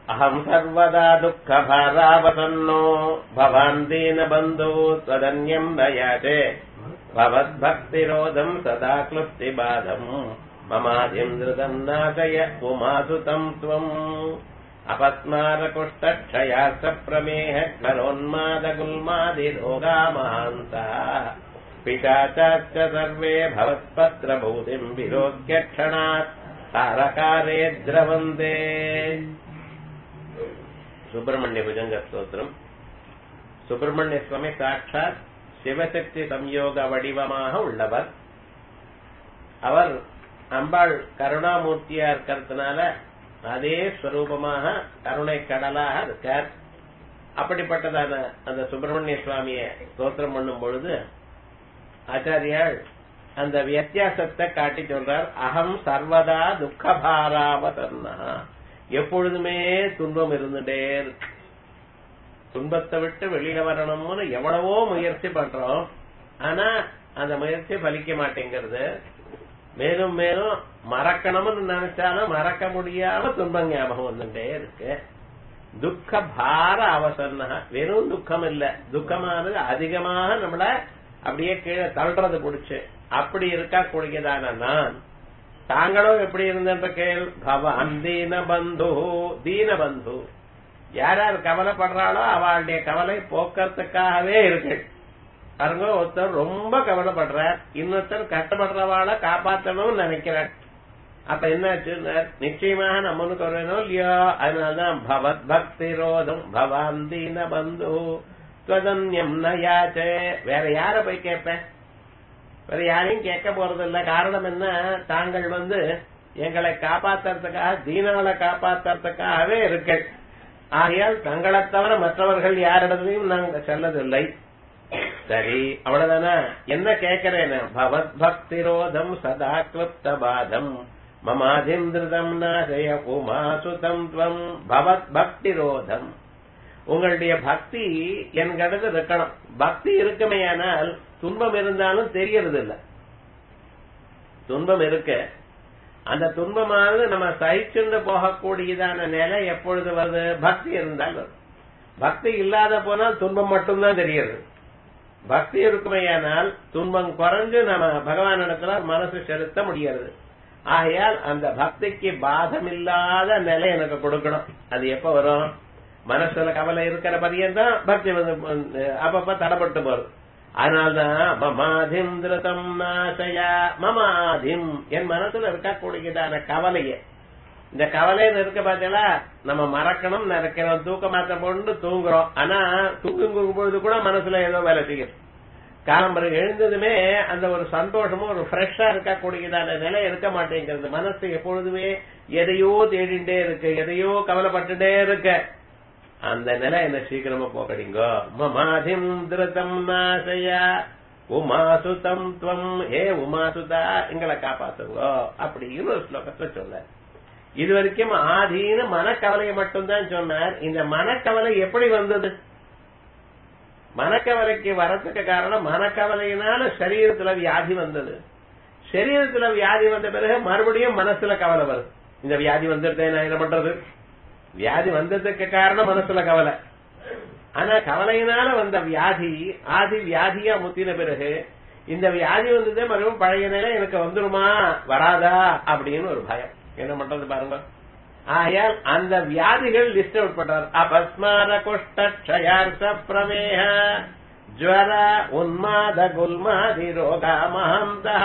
அகம் சர்வதா துக்க பாராவசன்னோ பவான் தீன பந்தோ ஸ்வதன்யம் நயாதே பவத் பக்திரோதம் சதா க்ளுப்தி பாதம் மமாதிந்திரதம் நாசய உமாசுதம் துவம் அபஸ்மார குஷ்டக்ஷயார்த்த பிரமேஹ கரோன்மாத குல்மாதி ரோகா மகாந்தா பிசாச்சாச்ச சர்வே பவத்பத்ர பூதிம் விரோக்ய க்ஷணாத் தாரகாரே திரவந்தே. சுப்பிரமணிய புஜங்க ஸ்தோத்திரம். சுப்பிரமணிய சுவாமி சாட்சாத் சிவசக்தி சம்யோக வடிவமாக உள்ளவர். அவர் அம்பாள் கருணாமூர்த்தியா இருக்கிறதுனால அதே ஸ்வரூபமாக கருணை கடலாக இருக்கார். அப்படிப்பட்டதான அந்த சுப்பிரமணிய சுவாமிய ஸ்தோத்திரம் பண்ணும் பொழுது ஆச்சாரியால் அந்த வித்தியாசத்தை காட்டி சொல்றார். அகம் சர்வதா துக்கபாராவதன்னா, எப்பொழுதுமே துன்பம் இருந்துட்டே இருக்கு. துன்பத்தை விட்டு வெளியில வரணும்னு எவ்வளவோ முயற்சி பண்றோம், ஆனா அந்த முயற்சி பலிக்க மாட்டேங்கிறது. மேலும் மேலும் மறக்கணும்னு நினைச்சாலும் மறக்க முடியாம துன்பம் ஞாபகம் வந்துட்டே இருக்கு. துக்க பார அவசன்னா, வெறும் துக்கம் இல்ல, துக்கமானது அதிகமாக நம்மள அப்படியே கீழே தள்ளுறது பிடிச்சு அப்படி இருக்கா கூடியதான நான் தாங்களும் எப்படி இருந்த கேள் பவான் தீன பந்து. தீன பந்து யார் யார் கவலைப்படுறாளோ அவளுடைய கவலை போக்குறதுக்காகவே இருக்கு. பாருங்க, ஒருத்தர் ரொம்ப கவலைப்படுறார், இன்னொருத்தர் கஷ்டப்படுறவாளை காப்பாற்றணும்னு நினைக்கிறார். அப்ப என்னாச்சு, நிச்சயமாக நம்மளுக்கு வரணும் இல்லையோ. அதனாலதான் பவத் பக்தி ரோதம் பவான் தீன பந்து ஸ்வதன்யம் நயாச்சே. வேற யார போய் கேட்பேன்? வேற யாரையும் கேட்க போறது இல்ல. காரணம் என்ன, தாங்கள் எங்களை காப்பாத்துறதுக்காக, தீனங்களை காப்பாத்துறதுக்காகவே இருக்கு. ஆகையால் தங்களை தவிர மற்றவர்கள் யாரிடத்தையும் நாங்க செல்லதில்லை. சரி, அவ்வளவுதானே. என்ன கேட்கிறேன், பவத் பக்திரோதம் சதா கிருப்த பாதம் மமாதிந்திரதம் நாசய உமாசுதம் துவம். பவத் பக்திரோதம், உங்களுடைய பக்தி என்கிறது இருக்கணும். பக்தி இருக்குமையானால் துன்பம் இருந்தாலும் தெரியறது இல்ல. துன்பம் இருக்க அந்த துன்பமானது நம்ம சகிச்சுண்டு போகக்கூடியதான நிலை எப்பொழுது வருது, பக்தி இருந்தால் வரும். பக்தி இல்லாத போனால் துன்பம் மட்டும்தான் தெரியுது. பக்தி இருக்குமையானால் துன்பம் குறைஞ்சு நம்ம பகவான் இடத்துல மனசு செலுத்த முடியாது. ஆகையால் அந்த பக்திக்கு பாதம் இல்லாத நிலை எனக்கு கொடுக்கணும். அது எப்ப வரும், மனசுல கவலை இருக்கிற பரியந்தான் பக்தி அப்பப்ப தடப்பட்டு போறது. அதனால்தான் மமாதிம் திருதம் நாசயா. மமாதிம், என் மனசுல இருக்கக்கூடியதான கவலைய, இந்த கவலைன்னு இருக்க பார்த்தீங்களா, நம்ம மறக்கணும் நினைக்கிறோம், தூக்க மாற்றம் போட்டு தூங்குறோம். ஆனா தூங்கும் பொழுது கூட மனசுல ஏதோ வேலை செய்யும். காலம்பரை எழுந்ததுமே அந்த ஒரு சந்தோஷமும் ஒரு ஃப்ரெஷ்ஷா இருக்கக்கூடியதான நிலை இருக்க மாட்டேங்கிறது. மனசு எப்பொழுதுமே எதையோ தேடிண்டே இருக்கு, எதையோ கவலைப்பட்டுட்டே இருக்க. அந்த நிலை என்ன சீக்கிரமா போக்கடிங்கோ. மமாதிம் திருதம் நாசயா உமாசுதம் துவம். ஏ உமாசுதா, எங்களை காப்பாத்துங்கோ அப்படின்னு ஒரு ஸ்லோகத்துல சொல்ல. இது வரைக்கும் ஆதீன மனக்கவலையை மட்டும்தான் சொன்னார். இந்த மனக்கவலை எப்படி வந்தது? மனக்கவலைக்கு வரத்துக்கு காரணம், மனக்கவலையினால சரீரத்துல வியாதி வந்தது. சரீரத்துல வியாதி வந்த பிறகு மறுபடியும் மனசுல கவலை வருது. இந்த வியாதி வந்துட்டே நான் என்ன பண்றது? வியாதி வந்ததுக்கு காரணம் மனசுல கவலை. ஆனா கவலையினால வந்த வியாதி ஆதி வியாதியா முத்தின பிறகு இந்த வியாதி வந்ததே மறுபடியும் பழைய நிலை எனக்கு வந்துருமா வராதா அப்படின்னு ஒரு பயம். என்ன பண்றது பாருங்க. ஆகையால் அந்த வியாதிகள் லிஸ்ட் அவுட் பண்றார். அபஸ்மார குஷ்டக்ஷயார்த்த பிரமேஹ ஜ்வர உன்மாத குல்மாதி ரோகா மஹந்தா.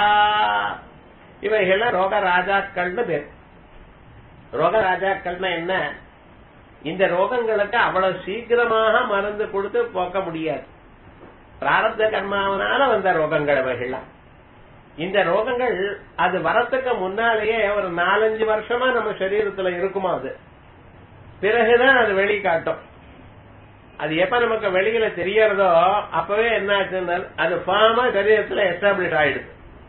இவைகள ரோக ராஜாக்கள்னு பேர். ரோக ராஜாக்கள்னா என்ன? இந்த ரோகங்களுக்கு அவ்வளவு சீக்கிரமாக மருந்து கொடுத்து போக்க முடியாது. பிராரப்த கர்மாவனால வந்த ரோகங்கள் இவைகள்லாம். இந்த ரோகங்கள் அது வரத்துக்கு முன்னாலேயே ஒரு 4-5 வருஷமா நம்ம சரீரத்துல இருக்குமா, அது பிறகுதான் அது வெளி காட்டும். அது எப்ப நமக்கு வெளியில தெரியறதோ அப்பவே என்ன ஆச்சுன்னா அது ஃபார்மா சரீரத்துல எஸ்டாப்ளிஷ் ஆயிடுது.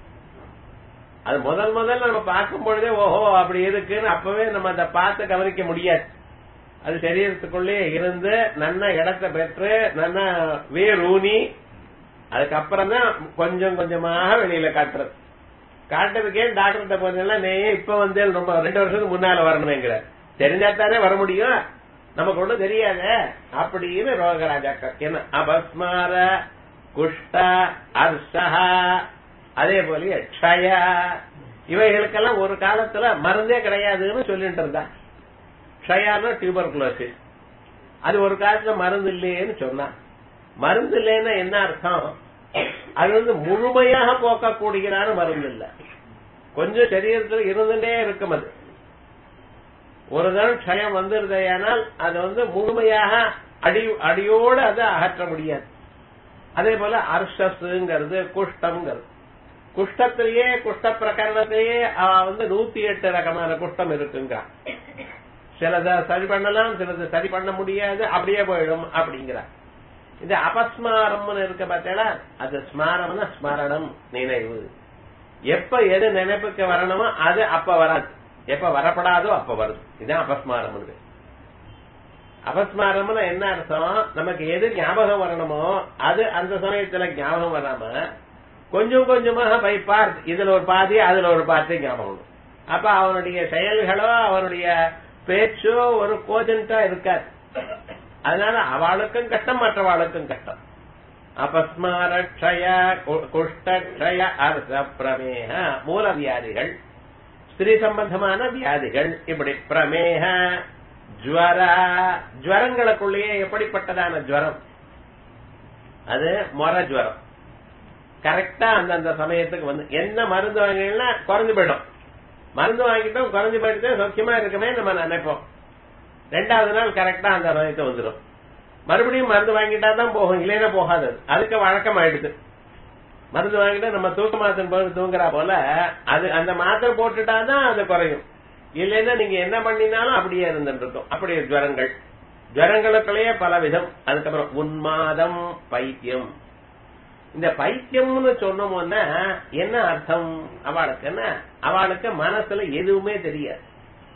அது முதல் நம்ம பார்க்கும் பொழுதே ஓஹோ அப்படி இருக்குன்னு அப்பவே நம்ம அதை பார்த்து கவனிக்க முடியாது. அது சரீரத்துக்குள்ளே இருந்து நல்ல இடத்தை பெற்று நல்ல வேரூனி அதுக்கப்புறம் தான் கொஞ்சம் கொஞ்சமாக வெளியில காட்டுறது. காட்டுறதுக்கே டாக்டர்கிட்ட போனா இப்ப ரொம்ப 2 வருஷத்துக்கு முன்னால வரணுமேங்கிற தெரிஞ்சாத்தானே வர முடியும். நமக்கு ஒண்ணும் தெரியாத அப்படின்னு ரோகராஜாக்கள். என்ன அபஸ்மார குஷ்ட அர்ஷஹ அதே போல க்ஷய இவைகளுக்கெல்லாம் ஒரு காலத்துல மருந்தே கிடையாதுன்னு சொல்லிட்டு இருந்தா. க்ஷயானா டியூபர்குலோசிஸ், அது ஒரு காலத்துல மருந்து இல்லையேன்னு சொன்னா. மருந்து இல்லைன்னா என்ன அர்த்தம்? அது முழுமையாக போக்கக்கூடியதான மருந்து இல்ல, கொஞ்சம் சரீரத்தில் இருந்துட்டே இருக்கும். அது ஒரு தரம் க்ஷயம் வந்திருந்தேனால் அது முழுமையாக அடியோடு அதை அகற்ற முடியாது. அதே போல அர்ஷஸ்ங்கிறது குஷ்டம்ங்கிறது. குஷ்டத்திலேயே குஷ்ட பிரகரணத்திலேயே 108 ரகமான குஷ்டம் இருக்குங்க. சிலதை சரி பண்ணலாம், சிலது சரி பண்ண முடியாது, அப்படியே போயிடும் அப்படிங்கிறார். இது அபஸ்மாரம் இருக்க பார்த்தா, அது ஸ்மாரம்னா ஸ்மரணம், நினைவு. எப்ப எது நினைப்புக்கு வரணுமோ அது அப்ப வராது, எப்ப வரப்படாதோ அப்ப வருது. இதுதான் அபஸ்மாரம். அபஸ்மாரம்னா என்ன அர்த்தம்? நமக்கு எது ஞாபகம் வரணுமோ அது அந்த சமயத்துல ஞாபகம் வராம கொஞ்சம் கொஞ்சமாக பை பார்ட், இதுல ஒரு பாதி அதுல ஒரு பாதி ஞாபகம். அப்ப அவனுடைய செயல்களோ அவனுடைய பேச்சோ ஒரு கோஜென்டா இருக்காது. அதனால அவளுக்கும் கஷ்டம், மற்றவாளுக்கும் கஷ்டம். அபஸ்மாரக்ஷய குஷ்டக்ஷய அர்த்த பிரமேக மூல வியாதிகள், ஸ்திரீ சம்பந்தமான வியாதிகள். இப்படி பிரமேக ஜுவர, ஜுவரங்களுக்குள்ளேயே எப்படிப்பட்டதான ஜுவரம்? அது மொர ஜுவரம். கரெக்டா அந்தந்த சமயத்துக்கு என்ன மருந்து வாங்கினா குறைஞ்சு போயிடும். மருந்து வாங்கிட்டோம் குறைஞ்சு போயிட்டு சௌக்கியமா இருக்குமே நம்ம நினைப்போம். 2வது நாள் கரெக்டா அந்த சமயத்தை வந்துடும். மறுபடியும் மருந்து வாங்கிட்டா தான் போகும், இல்லைன்னா போகாது. அதுக்கு வழக்கம் ஆயிடுது. மருந்து வாங்கிட்டா நம்ம தூக்க மாத்திரை போது தூங்குறா போல அது அந்த மாத்திரை போட்டுட்டாதான் அது குறையும். இல்லைன்னா நீங்க என்ன பண்ணினாலும் அப்படியே இருந்துட்டு இருக்கும். அப்படியே ஜுவரங்கள், ஜுவரங்களுக்குள்ளேயே பல விதம். அதுக்கப்புறம் உன்மாதம், பைத்தியம். இந்த பைத்தியம்னு சொன்னோம்னா என்ன அர்த்தம்? அவளுக்கு என்ன, அவளுக்கு மனசுல எதுவுமே தெரியாது.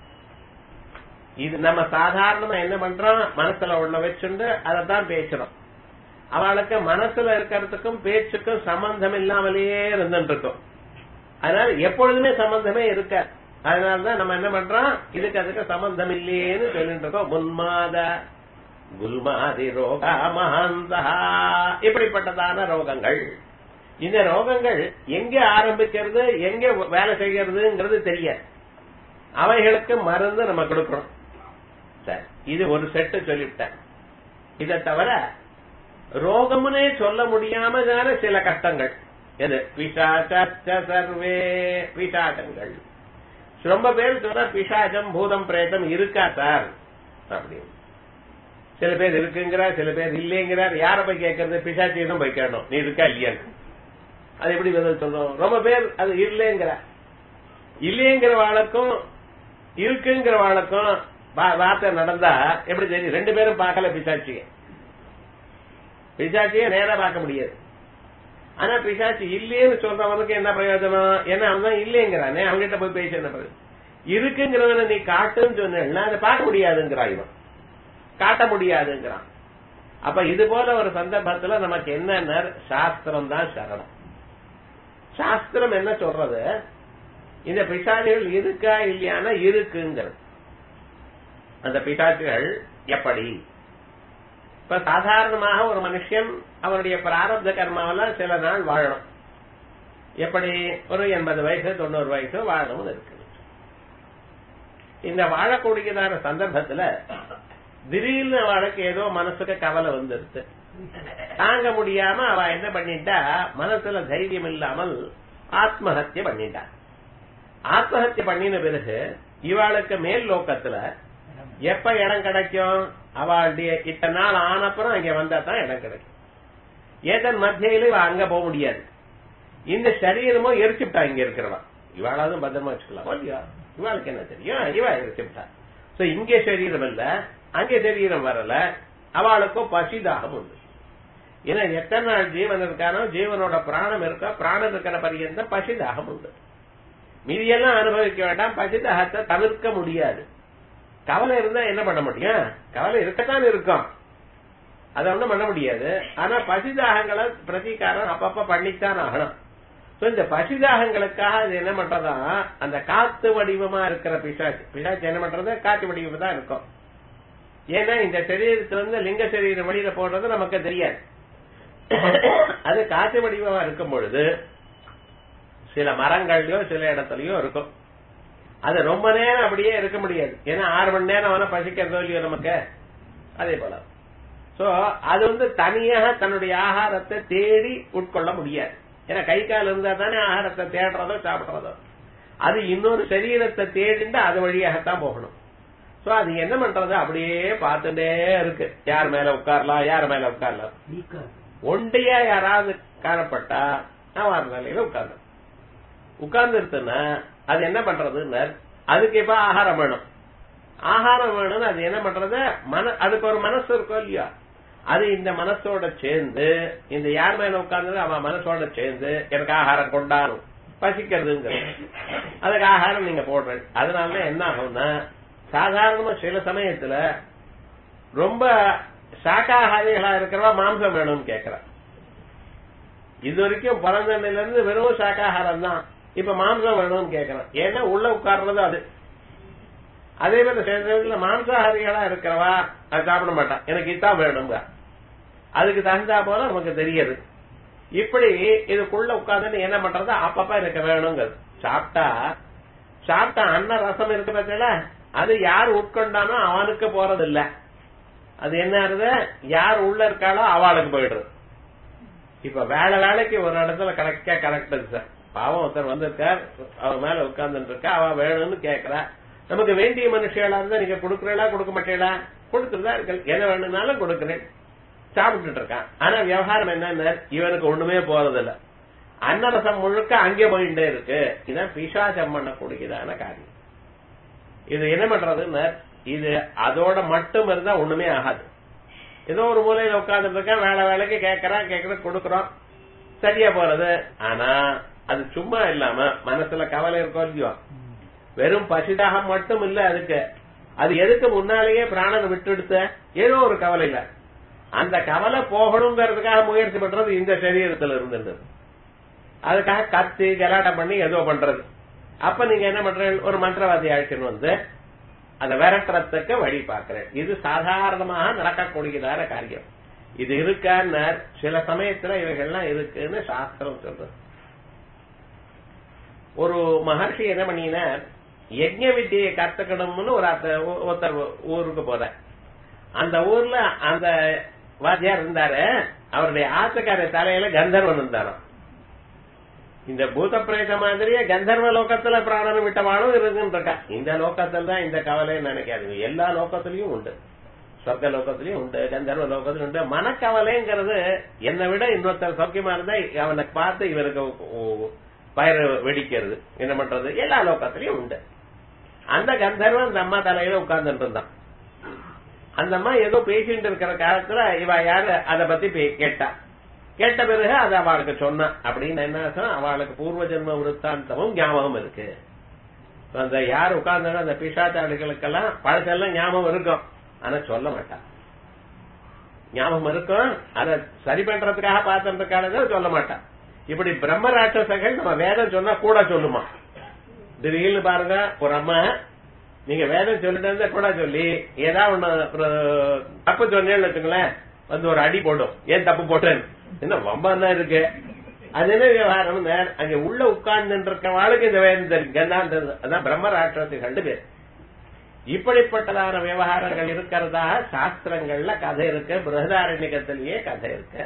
இது நம்ம சாதாரணமா என்ன பண்றோம், மனசுல ஒண்ண வச்சுண்டு அதைத்தான் பேசுறோம். அவளுக்கு மனசுல இருக்கிறதுக்கும் பேச்சுக்கும் சம்பந்தம் இல்லாமலேயே இருந்துட்டு இருக்கும். அதனால எப்பொழுதுமே சம்பந்தமே இருக்காது. அதனாலதான் நம்ம என்ன பண்றோம், இதுக்கு அதுக்கு சம்பந்தம் இல்லையேன்னு சொல்லிட்டு இருக்கோம். உன்மாத குல்மாதி ரோகா மகாந்தா, இப்படிப்பட்டதான ரோகங்கள். இந்த ரோகங்கள் எங்க ஆரம்பிக்கிறது, எங்க வேலை செய்யறதுங்கிறது தெரியாது. அவைகளுக்கு மருந்து நம்ம கொடுக்கணும். சரி, இது ஒரு செட்டு சொல்லிவிட்டேன். இதை தவிர ரோகம்னே சொல்ல முடியாம சில கஷ்டங்கள். எது? பிசாச்ச சர்வே பிசாச்சங்கள். ரொம்ப பேர் சொல்ற பிசாச்சம் பூதம் பிரேதம் இருக்கா சார் அப்படின்னு. சில பேர் இருக்குங்கிறார், சில பேர் இல்லைங்கிறார். யார போய் கேட்கறது? பிசாச்சியும் போய் கேட்கணும், நீ இருக்கா இல்லையான்னு. அது எப்படி பதில் சொல்றோம்? ரொம்ப பேர் அது இல்லைங்கிற, இல்லைங்கிற வாளுக்கும் இருக்குங்கிற வாளுக்கும் வார்த்தை நடந்தா எப்படி தெரியும்? 2 பேரும் பார்க்கல பிசாச்சிய. பிசாச்சிய நேரா பார்க்க முடியாது. ஆனா பிசாச்சி இல்லையேன்னு சொல்றவனுக்கு என்ன பிரயோஜனம்? ஏன்னா அவன் இல்லைங்கிறானே, அவங்ககிட்ட போய் பேச என்ன பிரயோஜனம்? இருக்குங்கிறவன நீ காட்டுன்னு சொன்னா அதை பார்க்க முடியாதுங்கிறான், இவன் காட்ட முடியாதுங்கிறான். அப்ப இது போல ஒரு சந்தர்ப்பத்துல நமக்கு என்ன, சாஸ்திரம் தான் சரணம். சாஸ்திரம் என்ன சொல்றது? இந்த பிசாசுகள் இருக்கா இல்லையானா இருக்குங்கிறது. அந்த பிசாசுகள் எப்படி? இப்ப சாதாரணமாக ஒரு மனுஷன் அவனுடைய பிராரப்த கர்மாவெல்லாம் சில நாள் வாழணும். எப்படி? ஒரு 80 வயசு 90 வயசு வாழணும் இருக்கு. இந்த வாழக்கூடியதான சந்தர்ப்பத்துல திடீர்னு அவளுக்கு ஏதோ மனசுக்கு கவலை வந்துருச்சு, தாங்க முடியாம அவ என்ன பண்ணிட்டா, மனசுல தைரியம் இல்லாமல் ஆத்மஹத்திய பண்ணிட்டா. ஆத்மஹத்திய பண்ணின பிறகு இவாளுக்கு மேல் லோக்கத்துல எப்ப இடம் கிடைக்கும்? அவளுடைய இத்தனை நாள் ஆனப்புறம் அங்க வந்தா தான் இடம் கிடைக்கும். ஏதன் மத்தியில இவ அங்க போக முடியாது. இந்த சரீரமோ எரிச்சுட்டா இங்க இருக்கிறவா. இவாளாவது பத்திரமா வச்சுக்கலாம் இல்லையா? இவாளுக்கு என்ன தெரியும்? இவா எரிச்சுட்டா. இங்க சரீரம் இல்ல, அங்கே சரீரம் வரல. அவளுக்கோ பசிதாகம் உண்டு. ஏன்னா எத்தனை நாள் ஜீவன் இருக்கானோ, ஜீவனோட பிராணம் இருக்கா, பிராணம் இருக்கிற பரியந்த பசிதாகம் உண்டு. மீதியெல்லாம் அனுபவிக்க வேண்டாம், பசிதாகத்தை தவிர்க்க முடியாது. கவலை இருந்தா என்ன பண்ண முடியும்? கவலை இருக்கத்தான் இருக்கும், அதை ஒண்ணும் பண்ண முடியாது. ஆனா பசிதாகங்களை பிரதீகாரம் அப்பப்ப பண்ணித்தான் ஆகணும். இந்த பசிதாகங்களுக்காக அது என்ன பண்றதா, அந்த காத்து வடிவமா இருக்கிற பிசாச்சு என்ன பண்றது? காத்து வடிவம் தான் இருக்கும். ஏன்னா இந்த சரீரத்திலிருந்து லிங்க சரீரம் வெளியில போடுறது நமக்கு தெரியாது. அது காற்று வடிவமா இருக்கும் பொழுது சில மரங்கள்லயோ சில இடத்துலயோ இருக்கும். அது ரொம்ப நேரம் அப்படியே இருக்க முடியாது. ஏன்னா 6 மணி நேரம் அவனை பசிக்கிறதோ இல்லையோ நமக்கு. அதே போல சோ அது தனியாக தன்னுடைய ஆகாரத்தை தேடி உட்கொள்ள முடியாது. ஏன்னா கை கால் இருந்தா தானே ஆகாரத்தை தேடுறதோ சாப்பிடுறதோ. அது இன்னொரு சரீரத்தை தேடிட்டு அது வழியாகத்தான் போகணும். சோ அது என்ன பண்றது, அப்படியே பார்த்துட்டே இருக்கு. யார் மேல உட்காரலாம், யார் மேல உட்காரலாம். ஒண்டியா யாராவது காணப்பட்டா அவன் நிலையில உட்கார்ந்து இருக்குன்னா அது என்ன பண்றதுன்னு, அதுக்கு இப்ப ஆகாரம் வேணும். ஆகாரம் வேணும்னு அது என்ன பண்றது, அதுக்கு ஒரு மனசு இருக்கும் இல்லையா, அது இந்த மனசோட சேர்ந்து இந்த யார் மேல உட்கார்ந்து அவன் மனசோட சேர்ந்து எனக்கு ஆகாரம் கொண்டாடும் பசிக்கிறதுங்கிறது. அதுக்கு ஆகாரம் நீங்க போடுற. அதனாலதான் என்ன ஆகும்னா, சாதாரணமா சில சமயத்துல ரொம்ப சாக்காகாரிகளா இருக்கிறவா மாம்சம் வேணும்னு கேட்கிறான். இது வரைக்கும் பிறந்த நிலையிலிருந்து வெறும் சாக்காகாரம் தான், இப்ப மாம்சம் வேணும்னு கேட்கிறான். ஏன்னா உள்ள உட்கார்றது அது. அதே மாதிரி சில நேரத்தில் மாம்சாகாரிகளா இருக்கிறவா அது சாப்பிட மாட்டான், எனக்கு இதான் வேணுங்க. அதுக்கு தகுந்தா போல நமக்கு தெரியுது. இப்படி இதுக்குள்ள உட்கார்ந்து என்ன பண்றது, அப்பப்ப எனக்கு வேணுங்கிறது. சாப்பிட்டா அன்ன ரசம் இருக்கு பார்த்தீங்களா, அது யார் உட்கொண்டானோ அவனுக்கு போறது இல்ல. அது என்ன, யார் உள்ள இருக்காளோ அவளுக்கு போயிடுறது. இப்ப வேலைக்கு ஒரு இடத்துல கரெக்ட் சார். பாவம் ஒருத்தர் வந்திருக்கார், அவன் மேல உட்கார்ந்து இருக்கா, அவ வேணும்னு கேட்கிறா. நமக்கு வேண்டிய மனுஷியாளா இருந்தா நீங்க கொடுக்கறா கொடுக்க மாட்டீங்களா, கொடுத்துருதா இருக்கு. எதை வேணும்னாலும் கொடுக்குறேன், சாப்பிட்டுட்டு இருக்கான். ஆனா விவகாரம் என்ன, இவனுக்கு ஒண்ணுமே போறதில்ல. அன்னரசம் முழுக்க அங்கே போயிட்டே இருக்கு. இதான் பிசாசம் பண்ணக்கூடியதான காரியம். இது என்ன பண்றதுன்னு, இது அதோட மட்டும் இருந்தா ஒண்ணுமே ஆகாது. ஏதோ ஒரு மூலையில உட்கார்ந்துட்டு இருக்கேன், வேலைக்கு கேட்கறேன் கொடுக்கறோம், சரியா போறது. ஆனா அது சும்மா இல்லாம மனசுல கவலை இருக்கோ இல்லையோ, வெறும் பசிதாகம் மட்டும் இல்ல அதுக்கு. அது எதுக்கு முன்னாலேயே பிராணனை விட்டுடுத்த ஏதோ ஒரு கவலை இல்ல, அந்த கவலை போகணுங்கிறதுக்காக முயற்சி பண்றது இந்த சரீரத்துல இருந்தது. அதுக்காக கத்தி கலாட்டம் பண்ணி ஏதோ பண்றது. அப்ப நீங்க என்ன பண்றீங்க, ஒரு மந்திரவாதி அழைச்சுன்னு அந்த விரட்டுறதுக்கு வழி பார்க்கிறேன். இது சாதாரணமாக நடக்கக்கூடியதான காரியம். இது இருக்கான்னு சில சமயத்துல இவைகள்லாம் இருக்குன்னு சாஸ்திரம் சொல்றது. ஒரு மகர்ஷி என்ன பண்ணினார், யஜ்ஞ வித்தியை கத்துக்கணும்னு ஒருத்தர் ஊருக்கு போற. அந்த ஊர்ல அந்த வாத்தியார் இருந்தாரு, அவருடைய ஆத்துக்கார தலையில கந்தர்வன் இருந்தாராம். இந்த பூத பிரேத மாதிரியே கந்தர்வ லோகத்துல பிராணம் விட்டவாளும் இருக்குன்னு. இந்த லோகத்துல தான் இந்த கவலைன்னு நினைக்காதீங்க, எல்லா லோகத்திலயும் உண்டு. சொர்க்க லோகத்திலயும் உண்டு, கந்தர்வ லோகத்திலும் உண்டு. மனக்கவலைங்கிறது என்னை விட இன்னொருத்தர் சௌக்கியமா இருந்தா அவனை பார்த்து இவருக்கு பயிர் வெடிக்கிறது என்ன பண்றது, எல்லா லோகத்திலயும் உண்டு. அந்த கந்தர்வன் அந்த அம்மா தலையில உட்கார்ந்துட்டு இருந்தான். அந்த அம்மா ஏதோ பேசிட்டு இருக்கிற காலத்துல இவ யாரு அதை பத்தி கேட்ட பிறகு அது அவளுக்கு சொன்ன. அப்படின்னு என்ன அவளுக்கு பூர்வ ஜென்ம விருத்தாந்தமும் ஞாபகம் இருக்கு. அந்த யார் உட்கார்ந்தாலும் அந்த பிசாச்சாளிகளுக்கெல்லாம் பழசெல்லாம் ஞாபகம் இருக்கும், ஆனா சொல்ல மாட்டான். ஞாபகம் இருக்கும், அதை சரி பண்றதுக்காக பார்த்துட்டு சொல்ல மாட்டான். இப்படி பிரம்ம ராட்சசர்கள் நம்ம வேதம் சொன்னா கூட சொல்லுமா. திடீர்னு பாருங்க, ஒரு அம்மா நீங்க வேதம் சொல்லிட்டு இருந்தா கூட சொல்லி ஏதாவது ஒண்ணு தப்பு சொன்னேன்னு வச்சுங்களேன், ஒரு அடி போடும். ஏன் தப்பு போட்டேன், என்ன வம்பா இருக்கு. அது என்ன விவகாரம், அங்க உள்ள உட்கார்ந்து இருக்கவாளுக்கு இந்த வேதம் தெரியும். அதான் பிரம்ம ராட்சசர்கள் பேர். இப்படிப்பட்டதான விவகாரங்கள் இருக்கிறதாக சாஸ்திரங்கள்ல கதை இருக்கு, பிருஹதாரண்யகத்திலேயே கதை இருக்கு.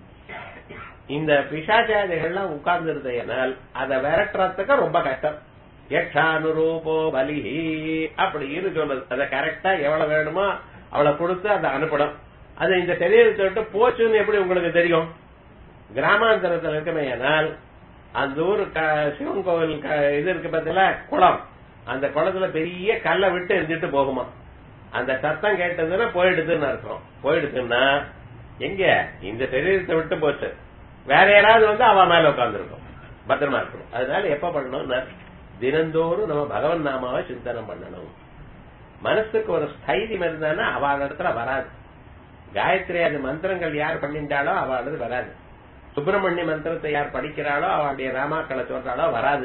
இந்த பிசாச்சாதிகள்லாம் உட்கார்ந்து இருந்தேனால் அதை விரட்டுறதுக்கு ரொம்ப கஷ்டம். யக்ஷானுரூபோ பலிஹி அப்படின்னு சொல்றது. அதை கரெக்டா எவ்வளவு வேணுமோ அவளை கொடுத்து அதை அனுப்பணும். அது இந்த சரீரத்தை விட்டு போச்சுன்னு எப்படி உங்களுக்கு தெரியும்? கிராமாந்தரத்தில் இருக்குமே, ஆனால் அந்த ஊர் சிவன் கோவில் இது இருக்கு பார்த்தீங்களா, குளம், அந்த குளத்துல பெரிய கல்லை விட்டு எரிஞ்சிட்டு போகுமா. அந்த சத்தம் கேட்டதுன்னா போயிடுதுன்னு அர்த்தம். போயிடுதுன்னா எங்க இந்த சரீரத்தை விட்டு போச்சு, வேற யாராவது அவ மேல உட்கார்ந்துருக்கும், பத்திரமா இருக்கணும். அதனால எப்ப பண்ணணும், தினந்தோறும் நம்ம பகவன் நாமாவை சிந்தனம் பண்ணணும். மனசுக்கு ஒரு ஸ்தைரியம் இருந்தானா அவள் இடத்துல வராது. காயத்ரி அது மந்திரங்கள் யார் பண்ணிட்டாலோ அவளது வராது. சுப்பிரமணிய மந்திரத்தை யார் படிக்கிறாளோ அவளுடைய ராமாக்களை சொல்றாளோ வராது.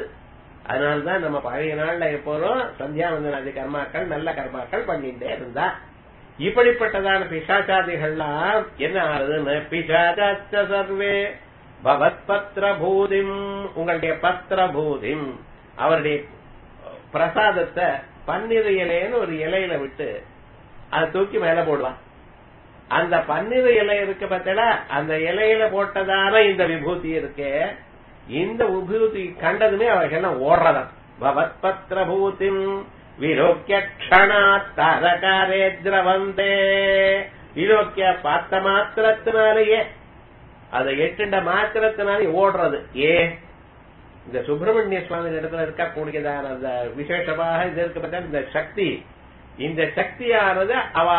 அதனால்தான் நம்ம பழைய நாள்ல எப்போதும் சந்தியாவந்தனாதி கர்மாக்கள் நல்ல கர்மாக்கள் பண்ணிட்டே இருந்தா. இப்படிப்பட்டதான பிசாச்சாதிகள்லாம் என்ன ஆகுதுன்னு பிசாச்சாச்ச சர்வே பவத் பத்ரபூதிம் உங்களுடைய பத்ரபூதிம் அவருடைய பிரசாதத்தை பன்னிரு இலைன்னு ஒரு இலையில விட்டு அதை தூக்கி மேல போடுவான். அந்த பன்னிரு இலை இருக்கு பார்த்தா அந்த இலையில போட்டதான இந்த விபூதி இருக்கு. இந்த விபூதி கண்டதுமே அவைகள்லாம் ஓடுறதான். பவத் பத்ரபூதிம் விலோக்கிய க்ஷணாத் தாரகாரே திரவந்தே விலோக்கிய பார்த்த மாத்திரத்தினாலேயே அதை எட்டுண்ட மாத்திரத்தினாலே ஓடுறது. இந்த சுப்பிரமணிய சுவாமி இடத்துல இருக்கக்கூடியதான அந்த விசேஷமாக இது இருக்கு பார்த்தா இந்த சக்தி, இந்த சக்தியானது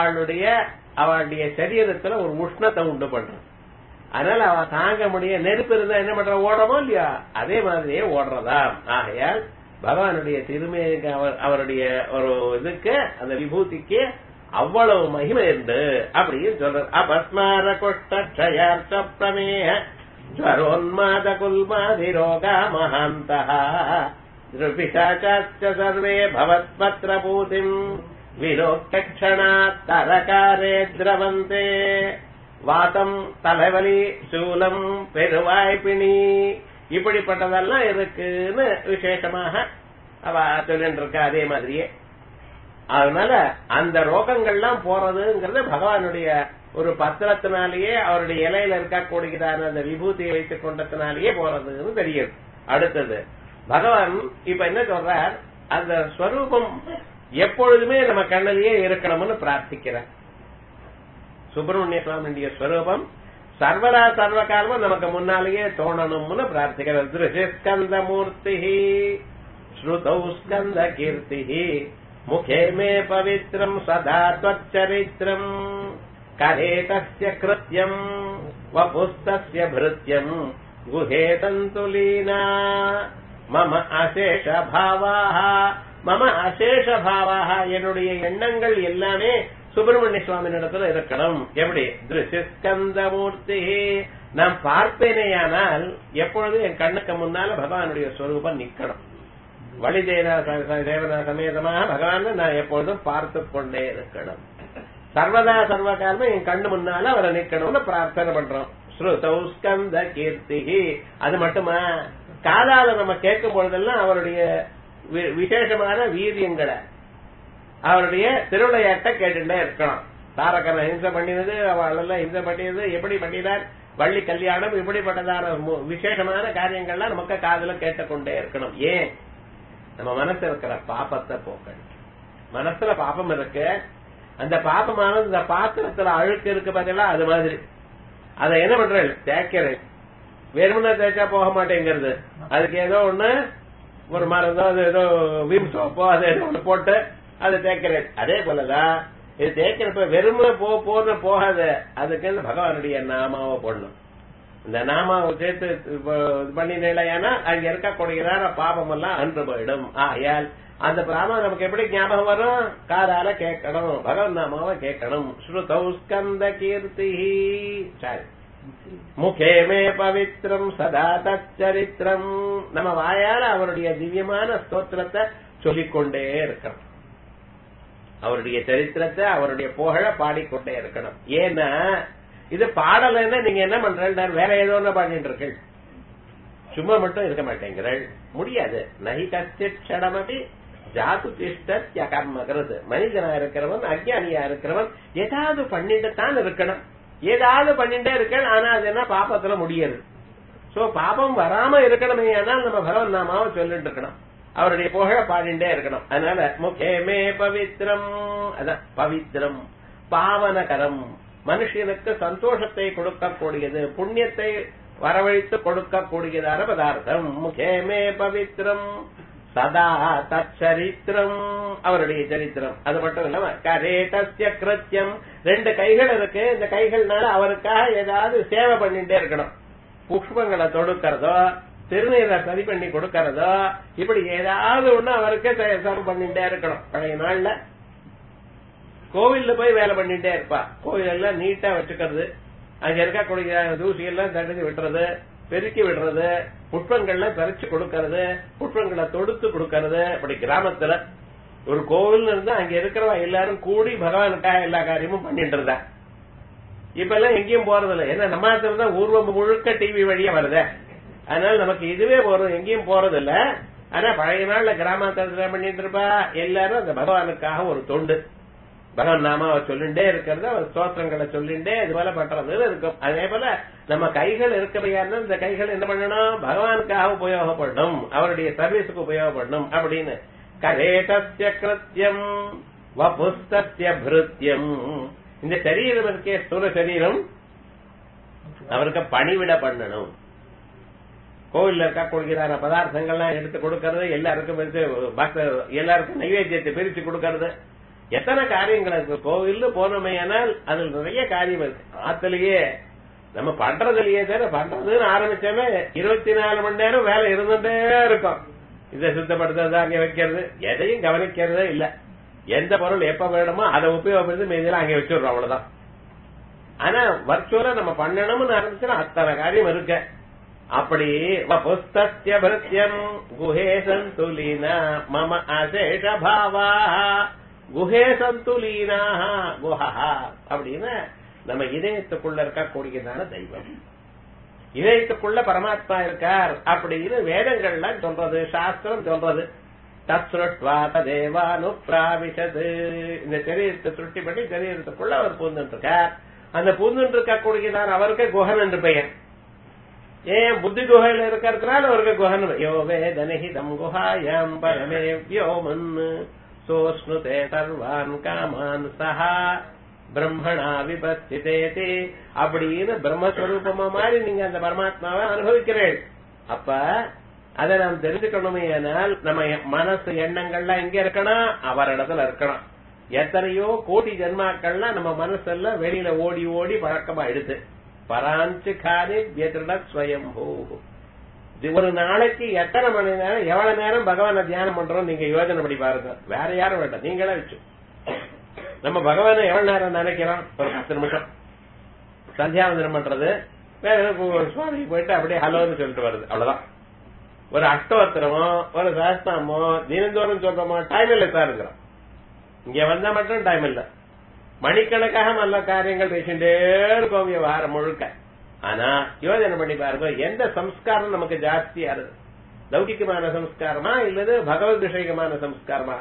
அவளுடைய சரீரத்துல ஒரு உஷ்ணத்தை உண்டு பண்றது. அதனால அவ தாங்க முடிய நெருப்பு இருந்தா என்ன பண்ற ஓடுறமோ இல்லையா, அதே மாதிரியே ஓடுறதா. ஆகையால் பகவானுடைய திருமே அவருடைய ஒரு இதுக்கு அந்த விபூதிக்கு அவ்வளவு மகிமை உண்டு அப்படின்னு சொல்ற. அபஸ்மார குஷ்டயார்த்த பிரமேய ஜ்வரோன்மாத குல்மாதி ரோகா மகாந்தஹ திருபிசாச்சாச்ச சர்வே பவத் பத்ரபூதிம் விலோக்கிய க்ஷணாத் தரகாரே திரவந்தே. வாதம், தலைவலி, சூலம், பெருவாய்ப்பிணி இப்படிப்பட்டதெல்லாம் இருக்குன்னு விசேஷமாக அவ சொல்லிட்டு இருக்கா. அதே மாதிரியே அதனால அந்த ரோகங்கள்லாம் போறதுங்கிறது பகவானுடைய ஒரு பத்திரத்தினாலேயே அவருடைய இலையில இருக்கக்கூடியதான அந்த விபூதியை வைத்துக் கொண்டதுனாலேயே போறதுன்னு தெரியுது. அடுத்தது பகவான் இப்ப என்ன சொல்றார், அந்த ஸ்வரூபம் எப்பொழுதுமே நம்ம கண்ணிலேயே இருக்கணும்னு பிரார்த்திக்கிறார். சுப்பிரமணிய சுவாமியுடைய ஸ்வரூபம் சர்வரா சர்வகாலமும் நமக்கு முன்னாலேயே தோணணும்னு பிரார்த்திக்கிறார். திருஷ்யஸ்கந்த மூர்த்தி ஸ்ருதௌ ஸ்கந்த கீர்த்தி முகே மே பவித்ரம் சதா த்வச்சரித்ரம் கரே தஸ்ய கிருத்யம் வபுஸ்தஸ்ய பிருத்யம் குஹே தந்துலீனா மம அசேஷ பாவாஹ மம அசேஷ பாவாஹ என்னுடைய எண்ணங்கள் எல்லாமே சுப்பிரமணிய சுவாமி இடத்துல இருக்கணும். எப்படி திருஷ்யஸ்கந்த மூர்த்தி நான் பார்ப்பேனேயானால் எப்பொழுதும் என் கண்ணுக்கு முன்னால பகவானுடைய ஸ்வரூபம் நிக்கணும். வழி தேவனா சமேதமாக பகவான் நான் எப்பொழுதும் பார்த்து கொண்டே இருக்கணும். சர்வதா சர்வகாலமும் என் கண்ணு முன்னால அவரை நிக்கணும்னு பிரார்த்தனை பண்றோம். ஸ்ருதௌ ஸ்கந்த கீர்த்தி. அது மட்டுமா, காதால நம்ம கேட்கும் பொழுதெல்லாம் அவருடைய விசேஷமான வீரியங்களை அவருடைய திருவிளையாட்டை கேட்டுட்டே இருக்கணும். தாரகனை ஹிம்சை பண்ணினது, அவளெல்லாம் ஹிம்சை பண்ணினது, எப்படி பண்ணினார், வள்ளி கல்யாணம், இப்படிப்பட்டதான விசேஷமான காரியங்கள்லாம் நமக்கு காதுல கேட்டுக்கொண்டே இருக்கணும். ஏன், நம்ம மனசுல இருக்கிற பாப்பத்தை போக்கணும். மனசுல பாப்பம் இருக்கு, அந்த பாப்பமானது இந்த பாத்திரத்துல அழுக்கு இருக்கு பாத்தீங்களா, அது மாதிரி அதை என்ன பண்றேன், தேய்க்கிறேன். வெறுமனை தேய்ச்சா போக மாட்டேங்கிறது. அதுக்கு ஏதோ ஒண்ணு ஒரு மருந்தோ அது ஏதோ விம் சோப்போ அது ஏதோ ஒண்ணு போட்டு அதை தேய்க்கிறேன். அதே போலதான் இது தேய்க்கிறப்ப வெறுமனை போகாத, அதுக்கு பகவானுடைய நாமாவை போடணும். இந்த நாமாவை சேர்த்து பண்ணினா அங்க இருக்கக்கூடியதான பாபம் எல்லாம் அன்று போயிடும். ஆகையால் அந்த பிராமா நமக்கு எப்படி ஞாபகம் வரும், காதால கேட்கணும், பகவன் நாமாவை கேட்கணும். ஸ்ருதௌ ஸ்கந்த கீர்த்தி சரி முகே மே பவித்ரம் சதா தச்சரித்திரம். நம்ம வாயால அவருடைய திவ்யமான ஸ்தோத்திரத்தை சொல்லிக்கொண்டே இருக்கணும். அவருடைய சரித்திரத்தை அவருடைய புகழ பாடிக்கொண்டே இருக்கணும். ஏன்னா இது பாடலைன்னா நீங்க என்ன பண்ற, வேற ஏதோ ஒண்ணு பாடிட்டு இருக்கீள், சும்மா மட்டும் இருக்க மாட்டேங்கிறள், முடியாது. நகி கஷ்டமபி ஜாது திஷ்டர்மகிறது. மனிதனா இருக்கிறவன் அஜ்ஞானியா இருக்கிறவன் ஏதாவது பண்ணிட்டு தான் இருக்கணும், ஏதாவது பண்ணிட்டே இருக்க. ஆனா அது என்ன பாப்பத்துல முடியாது. சோ பாபம் வராம இருக்கணுமே, ஆனால் நம்ம பகவன் நாமாவை சொல்லிட்டு இருக்கணும், அவருடைய புகழ பாடிண்டே இருக்கணும். அதனால முகே மே பவித்ரம், அதான் பவித்ரம் பாவனகரம், மனுஷனுக்கு சந்தோஷத்தை கொடுக்கக்கூடியது, புண்ணியத்தை வரவழைத்து கொடுக்கக்கூடியதான பதார்த்தம். முகே மே பவித்ரம் சதா தச்சரித்திரம், அவருடைய சரித்திரம். அது மட்டும் இல்லாம கரேதஸ்ய கிருத்யம், 2 கைகள் இருக்கு, இந்த கைகள்னால அவருக்காக ஏதாவது சேவை பண்ணிட்டே இருக்கணும். புஷ்பங்களை தொடுக்கிறதோ, திருநீரை சரி பண்ணி கொடுக்கறதோ, இப்படி ஏதாவது ஒண்ணு அவருக்கு சர்வ் பண்ணிட்டே இருக்கணும். பழைய நாள்ல கோவில்ல போய் வேலை பண்ணிட்டே இருப்பா. கோவில் எல்லாம் நீட்டா வச்சுக்கிறது, அங்க இருக்கக்கூடிய தூசி எல்லாம் தடுத்து விட்டுறது, பெருக்கி விடுறது, புஷ்பங்கள்ல பறிச்சு கொடுக்கறது, புஷ்பங்களை தொடுத்து கொடுக்கறது. அப்படி கிராமத்துல ஒரு கோவில் இருந்தா அங்க இருக்கிறவா எல்லாரும் கூடி பகவானுக்காக எல்லா காரியமும் பண்ணிட்டு இருந்தா. இப்ப எல்லாம் எங்கேயும் போறது இல்லை. ஏன்னா நம்ம தான் ஊர்வம் முழுக்க டிவி வழியா வருது. அதனால நமக்கு இதுவே போறோம், எங்கேயும் போறது இல்ல. ஆனா பழைய நாள்ல கிராமத்துல பண்ணிட்டு இருப்பா எல்லாரும் அந்த பகவானுக்காக ஒரு தொண்டு, பகவான் நாம சொல்லிண்டே இருக்கிறது, அவர் ஸ்தோத்திரங்களை சொல்லிண்டே இது போல பண்றது இருக்கும். அதே போல நம்ம கைகள் இருக்கிறையாருன்னா இந்த கைகள் என்ன பண்ணணும், பகவானுக்காக உபயோகப்படணும், அவருடைய சர்வீஸுக்கு உபயோகப்படணும் அப்படின்னு. கரேதஸ்ய கிருத்தியம் வபுஸ்தஸ்ய பிருத்தியம். இந்த சரீரம் இருக்கே ஸ்தூல சரீரம், அவருக்கு பணிவிட பண்ணணும். கோவில்ல இருக்க கொடுக்கிறார பதார்த்தங்கள்லாம் எடுத்து கொடுக்கறது, எல்லாருக்கும் எல்லாருக்கும் நைவேத்தியத்தை பிரிச்சு கொடுக்கறது, எத்தனை காரியங்கள் இருக்கு. கோவில் போனமையானால் அதில் நிறைய காரியம் இருக்கு. ஆத்திலேயே நம்ம பண்றதுலயே பண்றதுன்னு ஆரம்பிச்சோமே 24 மணி நேரம் வேலை இருந்துட்டே இருக்கும். இதை சுத்தப்படுத்துறது, அங்க வைக்கிறது, எதையும் கவனிக்கிறதே இல்ல. எந்த பொருள் எப்ப வேணுமோ அதை உபயோகப்படுத்தி மீதெல்லாம் அங்க வச்சுடுறோம், அவ்வளவுதான். ஆனா வர்ச்சுவலா நம்ம பண்ணணும்னு ஆரம்பிச்சா அத்தனை காரியம் இருக்கு. அப்படி புஸ்தஸ்ய பிருத்யம் குஹே சந்துலீனா மம அசேஷ பாவா குஹே சந்துலீனா குஹா அப்படின்னு நம்ம இதயத்துக்குள்ள இருக்கக்கூடியதான தெய்வம், இதயத்துக்குள்ள பரமாத்மா இருக்கார் அப்படின்னு வேதங்கள்லாம் சொல்றது, சாஸ்திரம் சொல்றது. தத்ருஷ்ட்வா ததேவானு பிராவிஷது. இந்த சரீரத்தை சுருட்டி பண்ணி சரீரத்துக்குள்ள அவர் பூந்துட்டு இருக்கார். அந்த பூந்துட்டு இருக்கக்கூடியதான் அவருக்கு குஹன் என்று பெயர். ஏன் புத்தி குகையில இருக்கிறதுனால அவருக்கு குஹன். யோ வேதனிஹிதம் குஹாயாம் பரமே வ்யோமன் சோஷ்ணுதே சர்வான் காமான் சஹா பிரம்மணா விபஸ்திதேதி அப்படின்னு பிரம்மஸ்வரூபமா மாதிரி நீங்க அந்த பரமாத்மாவை அனுபவிக்கிறேன். அப்ப அதை நாம் தெரிஞ்சுக்கணுமே. ஆனால் நம்ம மனசு எண்ணங்கள்லாம் எங்க இருக்கணும், அவரிடத்துல இருக்கணும். எத்தனையோ கோடி ஜென்மாக்கள்லாம் நம்ம மனசெல்லாம் வெளியில ஓடி ஓடி பழக்கமா எடுத்து பராஞ்சு காரி வியதிருட ஸ்வயம்பூ. ஒரு நாளைக்கு எத்தனை மணி நேரம் எவ்வளவு நேரம் பகவான தியானம் பண்றோம் நீங்க யோஜனை படி பாருங்க. வேற யாரும் வேண்டாம், நீங்களே வச்சு. நம்ம பகவான எவ்வளவு நேரம் நினைக்கிறோம், ஒரு 10 நிமிஷம் சந்தியாவந்தனம் பண்றது, வேற சுவாமிக்கு போயிட்டு அப்படியே ஹலோன்னு சொல்லிட்டு வருது, அவ்வளவுதான். ஒரு அஷ்டோத்திரமோ ஒரு சாஸ்திரமோ தினந்தோறும் சொல்றோமோ டைம் இல்லை சாருங்கிறோம். இங்க வந்தா மட்டும் டைம் இல்ல. மணிக்கணக்காக நல்ல காரியங்கள் பேசிட்டே இருக்கோம் விவகாரம் முழுக்க. ஆனா யோஜனை பண்ணி பாருங்க, எந்த சம்ஸ்காரம் நமக்கு ஜாஸ்தியா இருக்கு? லௌகிகமான சம்ஸ்காரமா இல்லது பகவத் விஷயமான சம்ஸ்காரமா?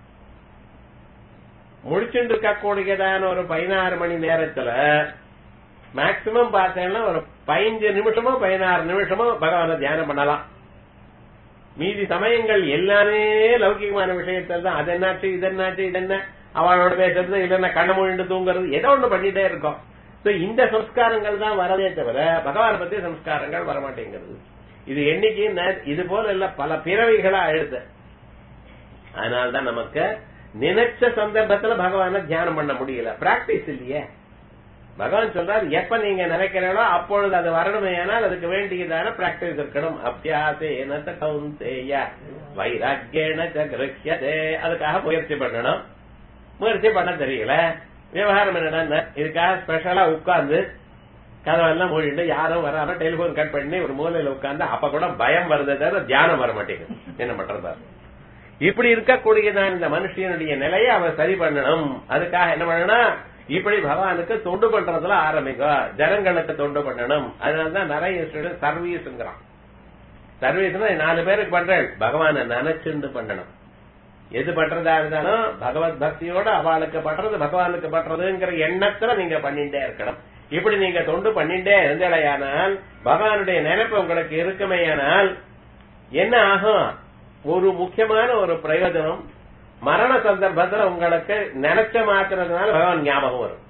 முடிச்சுட்டு இருக்கக்கூடியதான ஒரு 16 மணி நேரத்துல மேக்சிமம் பார்த்தேன்னா ஒரு 15 நிமிஷமோ 16 நிமிஷமோ பகவான தியானம் பண்ணலாம். மீதி சமயங்கள் எல்லாமே லௌகிகமான விஷயத்தில் தான். அது என்னாச்சு, இதென்னாச்சு, இதென்ன அவளோட பேசுறது, இல்லைன்னா கண்ண மொழிண்டு தூங்குறது, ஏதோ ஒண்ணு பண்ணிட்டே இருக்கோம். இந்த சம்ஸ்காரங்கள் தான் வரதே தவிர பகவான பத்தி சம்ஸ்காரங்கள் வரமாட்டேங்கிறது. இது என்னைக்கு இது போல இல்ல, பல பிறவைகளா எழுது. அதனால்தான் நமக்கு நினைச்ச சந்தர்ப்பத்துல பகவான தியானம் பண்ண முடியல, பிராக்டிஸ் இல்லையே. பகவான் சொல்றாரு, எப்ப நீங்க நினைக்கிறீங்களோ அப்பொழுது அது வரணுமே. ஆனால் அதுக்கு வேண்டியதான பிராக்டிஸ் இருக்கணும். அபியாசேன கௌந்தேய வைராக்கியேன கிருஹ்யதே. அதுக்காக முயற்சி பண்ணணும். முயற்சி பண்ண தெரியல, விவகாரம் என்னன்னா இதுக்காக ஸ்பெஷலா உட்கார்ந்து கதவெல்லாம் மூடிட்டு யாரும் வராம டெலிபோன் கட் பண்ணி ஒரு மூலையில உட்கார்ந்து அப்ப கூட பயம் வருதே தவிர தியானம் வர மாட்டேங்குது. என்ன பண்றதா? இப்படி இருக்கக்கூடியதான் இந்த மனுஷனுடைய நிலையை அவன் சரி பண்ணணும். அதுக்காக என்ன பண்ணணும், இப்படி பகவானுக்கு தொண்டு பண்றதுல ஆரம்பிங்க, ஜனங்களுக்கு தொண்டு பண்ணணும். அதனாலதான் நிறைய சர்வீஸ்ங்கிறான். சர்வீஸ்னா 4 பேருக்கு பண்றேன், பகவான நினைச்சுண்டு பண்ணணும். எது பண்றதா இருந்தாலும் பகவத் பக்தியோட அவளுக்கு பண்றது பகவானுக்கு பண்றதுங்கிற எண்ணத்துல நீங்க பண்ணிட்டே இருக்கணும். இப்படி நீங்க தொண்டு பண்ணிட்டே இருந்தேயானால் பகவானுடைய நினைப்பு உங்களுக்கு இருக்குமேயானால் என்ன ஆகும்? ஒரு முக்கியமான ஒரு பிரயோஜனம், மரண சந்தர்ப்பத்தில் உங்களுக்கு நினைச்ச மாத்திரத்தினால பகவான் ஞாபகம் வரும்.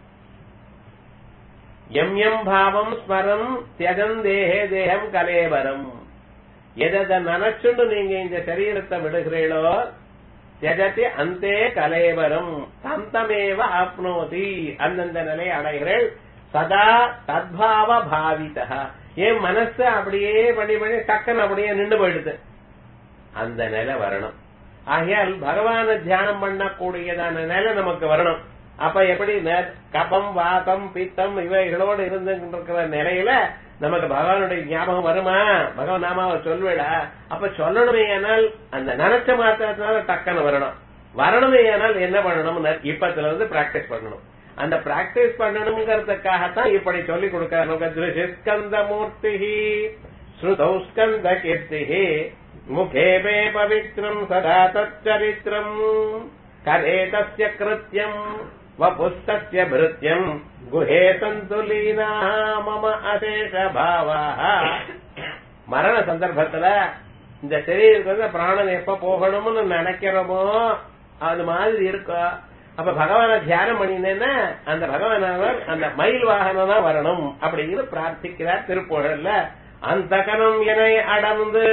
எம் எம் பாவம் ஸ்மரம் தியஜம் தேஹே தேகம் கலேவரம். எதை நினைச்சுண்டு நீங்க இந்த சரீரத்தை விடுகிறீர்களோ தியஜதி அந்தே கலேவரம் தந்தமேவ ஆப்னோதி. அந்தந்த நிலையை அடைகிறேள். சதா தத்பாவ பாவிதா. என் மனசு அப்படியே பண்ணி பண்ணி டக்குன்னு அப்படியே நின்று போயிடுது. அந்த நிலை வரணும். ஆகையால் பகவான தியானம் பண்ணக்கூடியதான நிலை நமக்கு வரணும். அப்ப எப்படி கபம் வாதம் பித்தம் இவைகளோடு இருந்துருக்கிற நிலையில நமக்கு பகவானுடைய ஞாபகம் வருமா? பகவான் நாமாவை சொல்வேடா. அப்ப சொல்லணுமே, ஆனால் அந்த நினைச்ச மாத்திரத்தினால டக்குன்னு வரணும். வரணுமே ஆனால் என்ன பண்ணணும், இப்பத்துல இருந்து பிராக்டிஸ் பண்ணணும். அந்த பிராக்டிஸ் பண்ணணுங்கிறதுக்காகத்தான் இப்படி சொல்லி கொடுக்க. ஸ்கந்த மூர்த்தி ஸ்ருதௌ ஸ்கந்த கீர்த்தி முகே மே பவித்ரம் சதா தச்சரித்திரம் கரே தஸ்ய கிருத்யம் வபுஸ்தஸ்ய பிருத்யம் குஹே சந்துலீனா மம அசேஷ பாவாஹ. மரண சந்தர்ப்பத்துல இந்த சரீரத்துக்கு பிராணன் எப்ப போகணும்னு நினைக்கிறோமோ அது மாதிரி இருக்கும். அப்ப பகவான தியானம் பண்ணினேன்னா அந்த பகவானவர் அந்த மயில் வாகனம் தான் வரணும் அப்படிங்கிற பிரார்த்திக்கிறார் திருப்புகழ்ல. அந்த கணம் என அடர்ந்து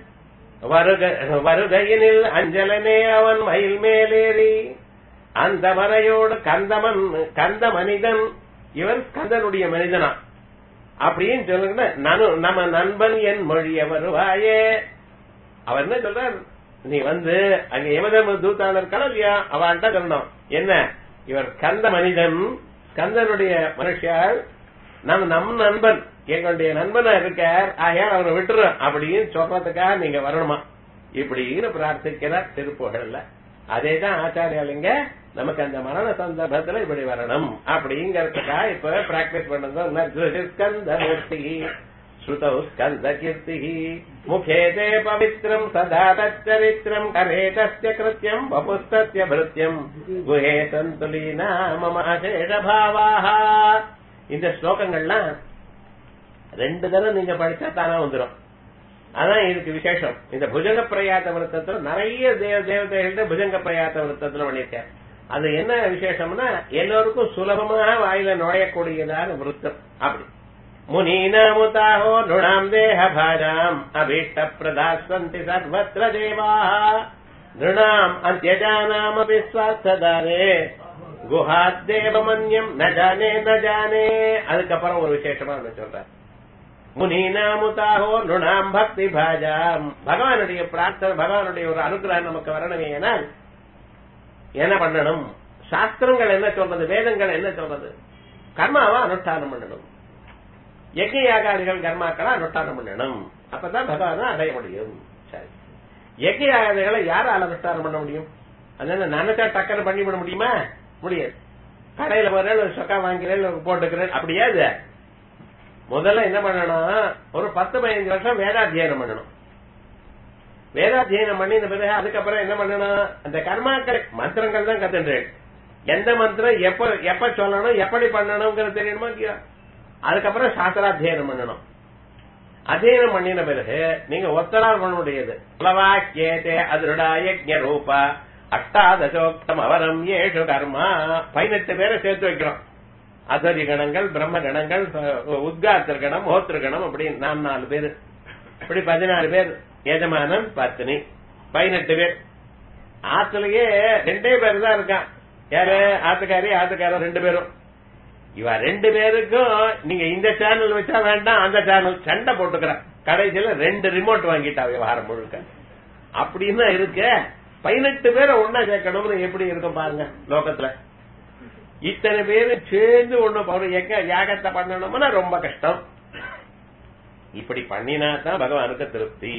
வருகையினில் அஞ்சலனே அவன் மயில் மேலேறி அந்த வரையோடு கந்த மனிதன், இவன் கந்தனுடைய மனிதனா அப்படின்னு சொல்லுங்க. நம்ம நண்பன் என் மொழிய வருவாயே. அவர் என்ன சொல்றார், நீ வந்து அங்க யமதர்ம தூதாளர் இருக்காளா இல்லையா, அவன்கிட்ட சொல்லணும் என்ன, இவர் கந்த மனிதன், கந்தனுடைய மனுஷியால், நம் நண்பன், எங்களுடைய நண்பனா இருக்கார், ஆகையால் அவரை விட்டுறோம் அப்படின்னு சொல்றதுக்காக நீங்க வரணுமா இப்படின்னு பிரார்த்திக்கிறார் திருப்புகழ்ல. அதேதான் ஆச்சாரியாலிங்க நமக்கு அந்த மரண சந்தர்ப்பத்துல இப்படி வரணும் அப்படிங்கறதுக்காக இப்ப பிராக்டிஸ் பண்ணது. ஸ்கந்த மூர்த்தி ஸ்ருதௌ ஸ்கந்த கீர்த்தி முகே தே பவித்ரம் சதா தச்சரித்திரம் கரே தஸ்ய கிருத்யம் வபுஸ்தஸ்ய பிருத்யம் குஹே சந்துலீனா மம அசேஷ பாவாஹ. இந்த ஸ்லோகங்கள்லாம் 2 தடவை நீங்க படிச்சா தானா வந்துடும். அதான் இதுக்கு விசேஷம். இந்த புஜங்க பிரயாத்த விருத்தத்துல நிறைய தேவதைகள்ட்ட புஜங்க பிரயாத்த விருத்தத்துல பண்ணிருக்க. அது என்ன விசேஷம்னா எல்லோருக்கும் சுலபமா வாயில நுழையக்கூடியதான விருத்தம். அப்படி முனீனாமுதாஹோ நுணாம் தேஹ பாஜாம் அபீஷ்ட பிரதாஸ்வந்தி சர்வத்ர தேவாஹ நிருணாம் அத்யஜானாம் அபி ஸ்வார்த்ததாரே குஹாத்தேவமன்யம் ந ஜானே. அதுக்கப்புறம் ஒரு விசேஷமா சொல்ற முனீனாமுதாஹோ நுணாம் பக்தி பாஜாம். பகவானுடைய பிரார்த்தனை, பகவானுடைய ஒரு அனுகிரகம் நமக்கு வரணுமே ஏனால் என்ன பண்ணணும், சாஸ்திரங்கள் என்ன சொல்றது, வேதங்கள் என்ன சொல்றது, கர்மாவா அனுஷ்டானம் பண்ணணும். யஜ்ஞ யாகாதிகள் கர்மாக்களா அனுஷ்டானம் பண்ணணும். அப்பதான் பகவான அடைய முடியும். சரி, யஜ்ஞ யாகாதிகளை யாரால அனுஷ்டானம் பண்ண முடியும்? அதனால நினைச்சா டக்குன்னு பண்ணி விட முடியுமா? முடியாது. கடையில போறேன், ஒரு சொக்கா வாங்கிறேன், போட்டுக்கிறேன், அப்படியா? முதல்ல என்ன பண்ணணும், ஒரு 10-15 வருஷம் வேதாத்தியனம் பண்ணணும். வேதாத்தியனம் பண்ணின பிறகு அதுக்கப்புறம் என்ன பண்ணணும், அந்த கர்மாக்கள் மந்திரங்கள் தான் கத்துன்றேன். எந்த மந்திரம் எப்ப சொல்லணும், எப்படி பண்ணணும்ங்கிறது தெரியணுமா இல்லையா? அதுக்கப்புறம் சாஸ்திராத்தியனம் பண்ணணும். அத்தியனம் பண்ணின பிறகு நீங்க ஒத்தரால் பண்ண முடியாது. உலவாக்கியதே அதிருடா யஜ்ஞ ரூபா அஷ்டாதசோக்தம் அவரம் ஏழு கர்மா. 18 பேரை சேர்த்து வைக்கிறோம். அத்வரி கணங்கள், பிரம்ம கணங்கள், உத்காத்தர் கணம், ஹோத்திர கணம், அப்படி 4 பேர், இப்படி 14 பேர். எஜமானன் பத்னி 18 பேர். ஆத்துலயே 2 பேர் தான் இருக்கான். யாரு? ஆத்துக்காரி, ஆத்துக்காரர் 2 பேரும். இவ 2 பேருக்கும் நீங்க இந்த சேனல் வச்சா வேண்டாம், அந்த சேனல் சண்டை போட்டுக்கிறான். கடைசியில 2 ரிமோட் வாங்கிட்டா விவகாரம் முழுக்க. அப்படின்னு இருக்க 18 பேரை ஒன்னா சேர்க்கணும்னு எப்படி இருக்கும் பாருங்க லோகத்துல. இத்தனை பேரு சேர்ந்து ஒண்ணு யாகத்தை பண்ணணும்னா ரொம்ப கஷ்டம். இப்படி பண்ணினா தான் பகவானுக்கு திருப்தி.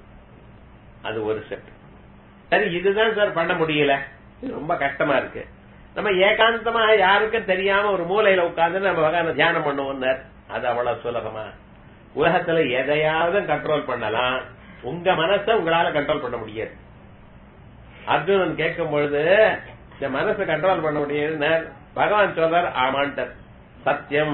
அது ஒரு செட். சரி, இதுதான் சார் பண்ண முடியல, ரொம்ப கஷ்டமா இருக்கு. நம்ம ஏகாந்தமா யாருக்கும் தெரியாம ஒரு மூலையில உட்கார்ந்து நம்ம பகவான தியானம் பண்ணுவோம். அது அவ்வளவு சுலபமா? உலகத்துல எதையாவது கண்ட்ரோல் பண்ணலாம், உங்க மனசை உங்களால கண்ட்ரோல் பண்ண முடியாது. அர்ஜுனன் கேட்கும் பொழுது இந்த மனசை கண்ட்ரோல் பண்ண முடியாது. பகவான் சொல்றார் ஆமான்டர், சத்தியம்.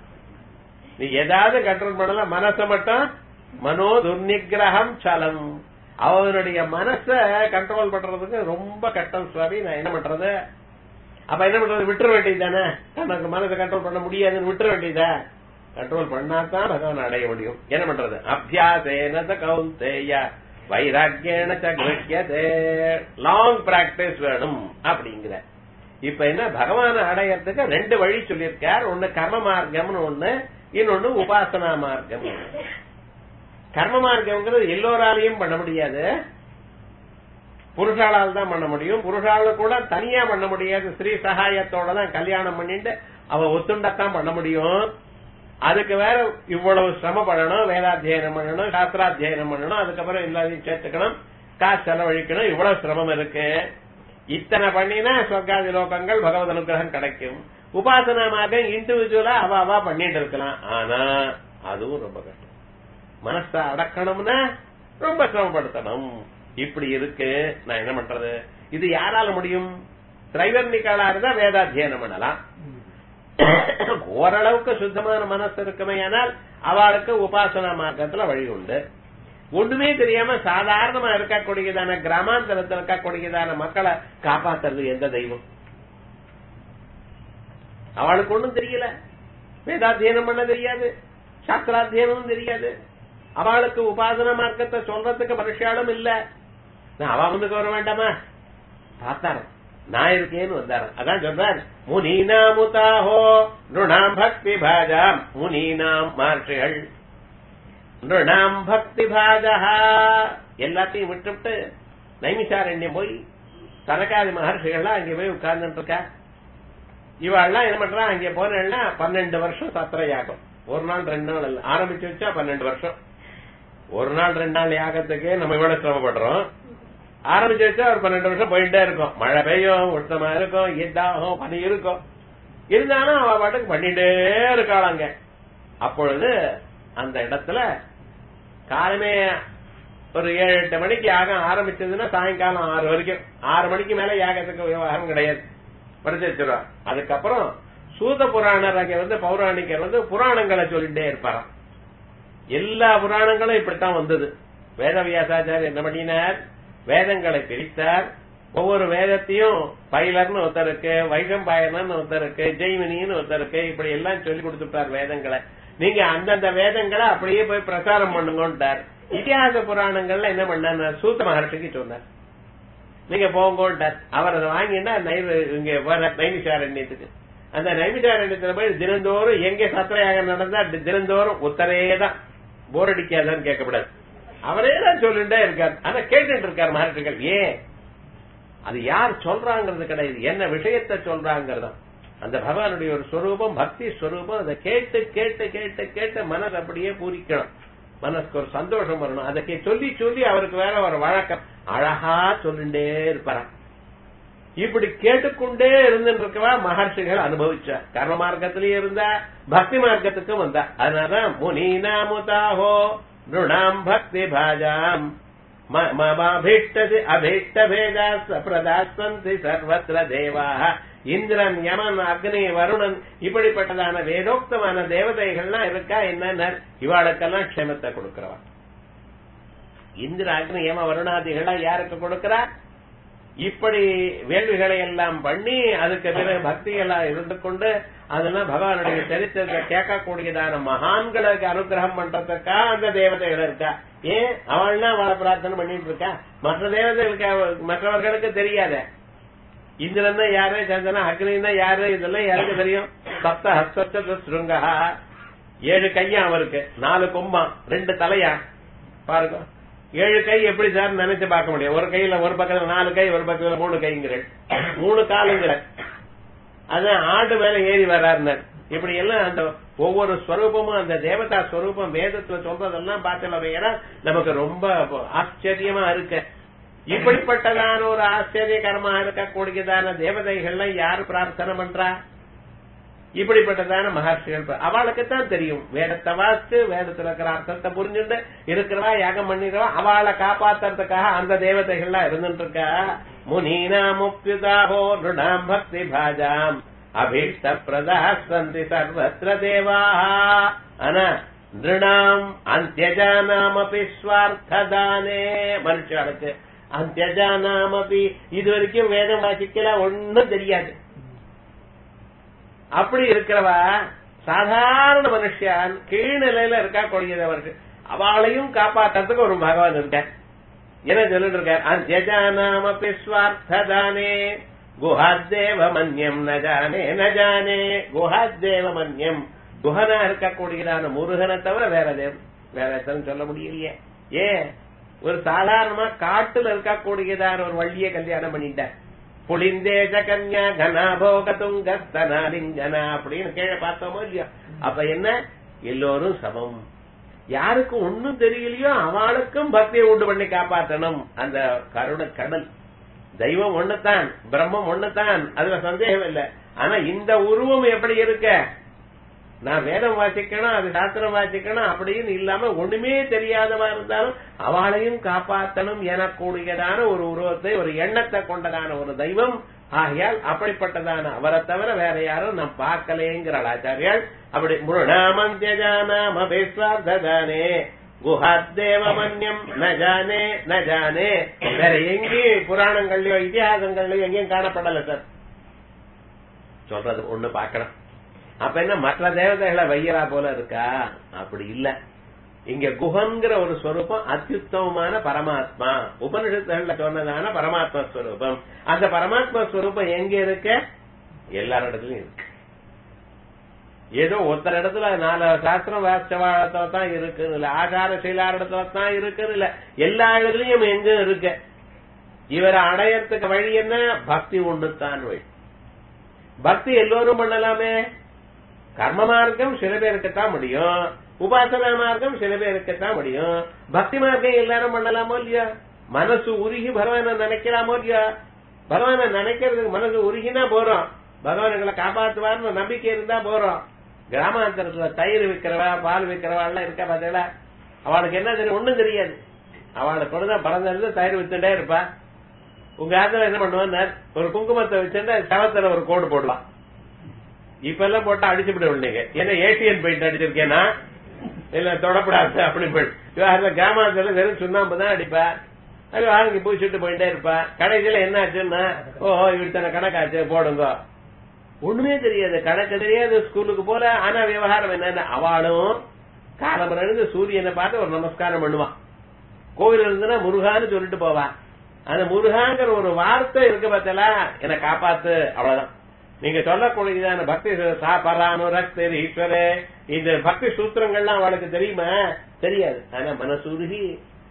நீ ஏதாவது கண்ட்ரோல் பண்ணலாம், மனசை மட்டும் மனோ துர்நிகிரகம் சலம். அவனுடைய மனசை கண்ட்ரோல் பண்றதுக்கு ரொம்ப கஷ்டம் சுவாமி. நான் என்ன பண்றது? அப்ப என்ன பண்றது? விட்டுற வேண்டியதானே. தனக்கு மனசை கண்ட்ரோல் பண்ண முடியாதுன்னு விட்டுற வேண்டியதா? கண்ட்ரோல் பண்ணாதான் பகவான் அடைய முடியும். என்ன பண்றது? அபியாசேன கௌந்தேய வைராக்கியேன கிரஹ்யதே. லாங் பிராக்டிஸ் வேணும் அப்படிங்கிற. இப்ப என்ன, பகவான அடையறதுக்கு 2 வழி சொல்லியிருக்கார். ஒன்னு கர்ம மார்க்கம்னு ஒண்ணு, இன்னொன்னு உபாசனா மார்க்கம். கர்ம மார்க்கம்ங்கிறது எல்லோராலையும் பண்ண முடியாது, புருஷாளால் தான் பண்ண முடியும். புருஷால கூட தனியா பண்ண முடியாது, ஸ்ரீ சகாயத்தோட தான் கல்யாணம் பண்ணிட்டு அவ ஒத்துண்டத்தான் பண்ண முடியும். அதுக்கு வேற இவ்வளவு சிரமப்படணும், வேதாத்தியனம் பண்ணணும், சாஸ்திராத்தியனம் பண்ணணும், அதுக்கப்புறம் எல்லாத்தையும் சேர்த்துக்கணும், காசு செலவழிக்கணும், இவ்வளவு சிரமம் இருக்கு. இத்தனை பண்ணினா சொர்க்காதி லோகங்கள் பகவத் அனுகிரகம் கிடைக்கும். உபாசனா மார்க்கம் இண்டிவிஜுவலா அவ பண்ணிட்டு இருக்கலாம். ஆனா அதுவும் ரொம்ப கஷ்டம். மனச அடக்கணும்னா ரொம்ப சிரமப்படுத்தணும். இப்படி இருக்கு. நான் என்ன பண்றது? இது யாரால முடியும்? திரைவர்ணிக்காளா இருந்தா வேதாத்தியனம் பண்ணலாம். ஓரளவுக்கு சுத்தமான மனசு இருக்குமே, ஆனால் அவளுக்கு உபாசனா மார்க்கத்துல வழி உண்டு. ஒண்ணுமே தெரியாம சாதாரணமா இருக்கக்கூடியதான கிராமாந்தரத்தில் இருக்கக்கூடியதான மக்களை காப்பாத்துறது எந்த தெய்வம்? அவளுக்கு ஒண்ணும் தெரியல, வேதாத்தியனம் பண்ண தெரியாது, சாஸ்திராத்தியனமும் தெரியாது. அவளுக்கு உபாசன மார்க்கத்தை சொல்றதுக்கு மனுஷாலும் இல்ல. அவ வந்துக்கு வர வேண்டாமா? பார்த்தாரு, நான் இருக்கேன்னு வந்தாரு. அதான் சொல்றார், முனீனாமுதாஹோ நృணாம் பக்தி பாஜாம். முனீனாம் மகர்ஷிகள், நృணாம் பக்தி பாஜா எல்லாத்தையும் விட்டுவிட்டு நைமிசாரண்யம் போய் சனகாதி மகர்ஷிகள்லாம் அங்கே போய் உட்கார்ந்துட்டு இருக்கா. இவாள்லாம் என்ன பண்றா? அங்கே போனா 12 வருஷம் சத்திர யாகம். ஒரு நாள் 2 நாள் இல்ல, ஆரம்பிச்சு வச்சா 12 வருஷம். ஒரு நாள் 2 நாள் யாகத்துக்கே நம்ம இவ்வளவு சிரமப்படுறோம். ஆரம்பிச்சு வச்சா ஒரு 12 வருஷம் போயிட்டே இருக்கும். மழை பெய்யும், உஷ்ணமா இருக்கும், இதாகும், பனி இருக்கும். இருந்தாலும் அவ பாட்டுக்கு பண்ணிட்டே இருக்காளாங்க. அப்பொழுது அந்த இடத்துல காலமே ஒரு 7-8 மணிக்கு யாகம் ஆரம்பிச்சதுன்னா சாயங்காலம் 6 வரைக்கும். 6 மணிக்கு மேல யாகத்துக்கு விவகாரம் கிடையாது, படிச்சு வச்சிருவா. அதுக்கப்புறம் சூத புராணர் அங்க பௌராணிகர் புராணங்களை சொல்லிட்டே இருப்பாராம். எல்லா புராணங்களும் இப்படித்தான் வந்தது. வேதவியாசாச்சாரியர் என்ன பண்ணினார்? வேதங்களை பிரித்தார். ஒவ்வொரு வேதத்தையும் பைலர்னு ஒருத்தருக்கு, வைகம்பாயனன்னு ஒருத்தருக்கு, ஜெய்மினின்னு ஒருத்தருக்கு, இப்படி எல்லாம் சொல்லி கொடுத்துட்டார் வேதங்களை. நீங்க அந்தந்த வேதங்களை அப்படியே போய் பிரசாரம் பண்ணுங்கன்றார். இதிகாச புராணங்கள்ல என்ன பண்ணார்? சூத்த மகர்ஷிக்கு சொன்னார், நீங்க போங்கோன்ட்டார். அவர் அதை வாங்கினா இங்க நைமிசாரண்யத்துக்கு. அந்த நைமிசாரண்யத்துல போய் தினந்தோறும் எங்க சத்திரயாக நடந்தா தினந்தோறும் உத்தரேதான், போர் அடிக்காதான்னு கேட்கப்படாது. அவரே தான் சொல்லிட்டே இருக்கார். ஆனா கேட்டுட்டு இருக்கார் மகர்ஷிகள். ஏன்? அது யார் சொல்றாங்கிறது கிடையாது, என்ன விஷயத்த சொல்றாங்கிறதா. அந்த பகவானுடைய ஒரு ஸ்வரூபம், பக்தி ஸ்வரூபம். அதை கேட்டு கேட்டு கேட்டு கேட்டு மனசு அப்படியே பூரிக்கணும், மனசுக்கு ஒரு சந்தோஷம் வரணும். அதை சொல்லி சொல்லி அவருக்கு வேற ஒரு வழக்கம், அழகா சொல்லிண்டே இருப்பாராம். இப்படி கேட்டுக்கொண்டே இருந்துட்டு இருக்கவா மகர்ஷிகள் அனுபவிச்சார். கர்ம மார்க்கத்திலேயே இருந்தா, பக்தி மார்க்கத்துக்கும் வந்தா. அதனாலதான் முனீனாமுதாஹோ நృணாம் பக்தி பாஜாம் அபீஷ்ட பேதா பிரதாசந்தி சர்வத்ர தேவாஹ. இந்திரன், யமன், அக்னி, வருணன், இப்படிப்பட்டதான வேதோக்தமான தேவதைகள்லாம் இருக்கா. என்ன இவாளுக்கெல்லாம் க்ஷேமத்தை கொடுக்கிறவா. இந்திர, அக்னி, யம, வருணாதிகளா யாருக்கு கொடுக்கிறா? இப்படி வேள்விகளை எல்லாம் பண்ணி அதுக்கு பிறகு பக்தியெல்லாம் இருந்து கொண்டு அதெல்லாம் பகவானுடைய சரித்திரத்தை கேட்கக்கூடியதான மகான்களுக்கு அனுகிரகம் பண்றதுக்கா அந்த தேவதைகள் இருக்கா. ஏன் அவள்னா அவளை பிரார்த்தனை பண்ணிட்டு இருக்கா? மற்ற தேவதைகளுக்கு, மற்றவர்களுக்கு தெரியாத. இந்திரன் யாரு, சந்தனா, அக்னின்னா யாரு, இதெல்லாம் யாருக்கு தெரியும்? சப்த ஹஸ்த ஸ்ருங்கா, 7 கையா அவருக்கு, 4 கொம்பா, 2 தலையா. பாருங்க, 7 கை எப்படி சார் நினைச்சு பார்க்க முடியும்? ஒரு கையில ஒரு பக்கத்துல 4 கை, ஒரு பக்கத்துல 3 கைங்கிற, 3 காலுங்கிற. அதான் ஆடு மேல ஏறி வர்றாரு. இப்படி எல்லாம் அந்த ஒவ்வொரு ஸ்வரூபமும், அந்த தேவதா ஸ்வரூபம் வேதத்துல சொல்றதெல்லாம் பார்த்தோம்னா நமக்கு ரொம்ப ஆச்சரியமா இருக்கு. இப்படிப்பட்டதான ஒரு ஆச்சரியகரமா இருக்கக்கூடியதான தேவதைகள்லாம் யாரு பிரார்த்தனை பண்றா? இப்படிப்பட்டதான மகர்ஷிகள். அவளுக்குத்தான் தெரியும். வேதத்தை வாசித்து வேதத்துல இருக்கிற அர்த்தத்தை புரிஞ்சுட்டு இருக்கிறவா, யாகம் பண்ணிடுவா, அவளை காப்பாத்துறதுக்காக அந்த தேவதைகள்லாம் இருந்துட்டு இருக்கா. முனீனா முக்திதாஹோ நృணாம் பக்தி பாஜாம் அபீஷ்ட பிரதாசந்தி சர்வத்ர தேவாஹ. ஆனா நృணாம் அந்தியஜானாமபி ஸ்வார்த்ததானே. மனுஷாளுக்கு அந்தியஜானாமபி, இது வரைக்கும் வேதம் வாசிக்கல, ஒன்னும் தெரியாது. அப்படி இருக்கிறவா சாதாரண மனுஷன், கீழ்நிலையில இருக்கா கூடியவர்கள், அவளையும் காப்பாற்றுறதுக்கு ஒரு பகவான் இருக்க. என்ன சொல்லிட்டு இருக்கார்? அந்தியஜானாமபி ஸ்வார்த்ததானே குஹாத்தேவ மன்யம் நஜானே நஜானே. குஹாத்தேவ மன்யம், குஹனா இருக்கக்கூடியதான முருகனை தவிர வேற எத்தனை சொல்ல முடியலையே. ஏன்? ஒரு சாதாரணமா காட்டுல இருக்கக்கூடியதான ஒரு வள்ளிய கல்யாணம் பண்ணிட்டார். புலிந்தேச கன்யா கனாபோகதுங்கஸ்தனாலிங்கனா அப்படின்னு கீழே பார்த்தோமோ இல்லையோ. அப்ப என்ன? எல்லோரும் சமம். யாருக்கு ஒன்னும் தெரியலையோ அவளுக்கும் பக்தியை உண்டு பண்ணி காப்பாற்றணும். அந்த கருண கடல் தெய்வம் ஒண்ணுதான், பிரம்மம் ஒண்ணுதான், அதுல சந்தேகம் இல்லை. ஆனா இந்த உருவம் எப்படி இருக்க, நான் வேதம் வாசிக்கணும், அது சாஸ்திரம் வாசிக்கணும் அப்படின்னு இல்லாம ஒண்ணுமே தெரியாதவா இருந்தாலும் அவளையும் காப்பாற்றணும் எனக்கூடியதான ஒரு உருவத்தை, ஒரு எண்ணத்தை கொண்டதான ஒரு தெய்வம். ஆகையால் அப்படிப்பட்டதான அவரை தவிர வேற யாரும் நாம் பார்க்கலேங்கிறாள் ஆச்சாரியால். அப்படி முருணாமந்தியஜானே குஹாத்தேவமன்யம் நஜானே நஜானே வேற எங்கேயும் புராணங்கள்லயோ இதிகாசங்கள்லயோ எங்கேயும் காணப்படல சார். சொல்றது ஒண்ணு பார்க்கணும். அப்ப என்ன மற்ற தேவதைகளை வையரா போல இருக்கா? அப்படி இல்ல. இங்க குஹன்கிற ஒரு ஸ்வரூபம் அத்யுத்தமமான பரமாத்மா, உபனிஷத்துகள்ல சொன்னதான பரமாத்மா ஸ்வரூபம். அந்த பரமாத்மா ஸ்வரூபம் எங்க இருக்க? எல்லாரிடத்துலயும் இருக்கு. ஏதோ ஒருத்தர் இடத்துல 4 சாஸ்திரம் வாசிச்சவாழத்துல தான் இருக்கு இல்ல, ஆச்சார சீலாரிடத்துல தான் இருக்கு இல்ல, எல்லா இடத்துலயும் எங்க இருக்கு. இவரை அடையறதுக்கு வழி என்ன? பக்தி ஒண்ணுத்தான் வழி. பக்தி எல்லோரும் பண்ணலாமே. கர்ம மார்க்கம் சில பேருக்குத்தான் முடியும், உபாசனா மார்க்கம் சில பேருக்குத்தான் முடியும். பக்தி மார்க்கம் எல்லாரும் பண்ணலாமோ இல்லையா? மனசு உருகி பகவான நினைக்கலாமோ இல்லையா? பகவான நினைக்கிறதுக்கு மனசு உருகினா போறோம், பகவான்களை காப்பாற்றுவார்னு நம்பிக்கை இருந்தா போறோம். கிராமாந்தரத்துல தயிர் விற்கிறவா, பால் விற்கிறவா எல்லாம் இருக்கா பாத்தீங்களா? அவளுக்கு என்ன தெரியும்? ஒண்ணும் தெரியாது. அவளுக்கு கொண்டுதான் பறந்து தயிர் வித்துட்டே இருப்பா. உங்க ஆத்துல என்ன பண்ணுவான்னு ஒரு குங்குமத்தை வச்சுட்டு சவத்துல ஒரு கோடு போடலாம். இப்ப எல்லாம் போட்டா அடிச்சு விட விடுங்க. ஏன்னா ஏசியன் பெயிண்ட் அடிச்சிருக்கேன்னா இல்ல தொடப்படாது அப்படின்னு போயிட்டு கிராமத்துல வெறும் சுண்ணாம்பு தான் அடிப்பா. அது வாங்கி பூச்சிட்டு போயிட்டே இருப்பா. கடைசியில என்ன ஆச்சுன்னா, ஓஹோ இத்தனை கணக்காச்சு போடுங்க. ஒண்ணுமே தெரியாது, கணக்கு தெரியாது, ஸ்கூலுக்கு போல. ஆனா விவகாரம் என்ன, அவளும் காலம்பரம் இருந்து சூரியனை பார்த்து ஒரு நமஸ்காரம் பண்ணுவான். கோவில் இருந்துன்னா முருகான்னு சொல்லிட்டு போவான். அந்த முருகாங்கிற ஒரு வார்த்தை இருக்கு பார்த்தல, என்னை காப்பாத்து, அவ்வளவுதான். நீங்க சொல்லக்கூடியதான பக்தி சாப்பரானுரக்தி ஈஸ்வரே, இந்த பக்தி சூத்திரங்கள்லாம் அவளுக்கு தெரியுமா? தெரியாது. ஆனா மனசுருகி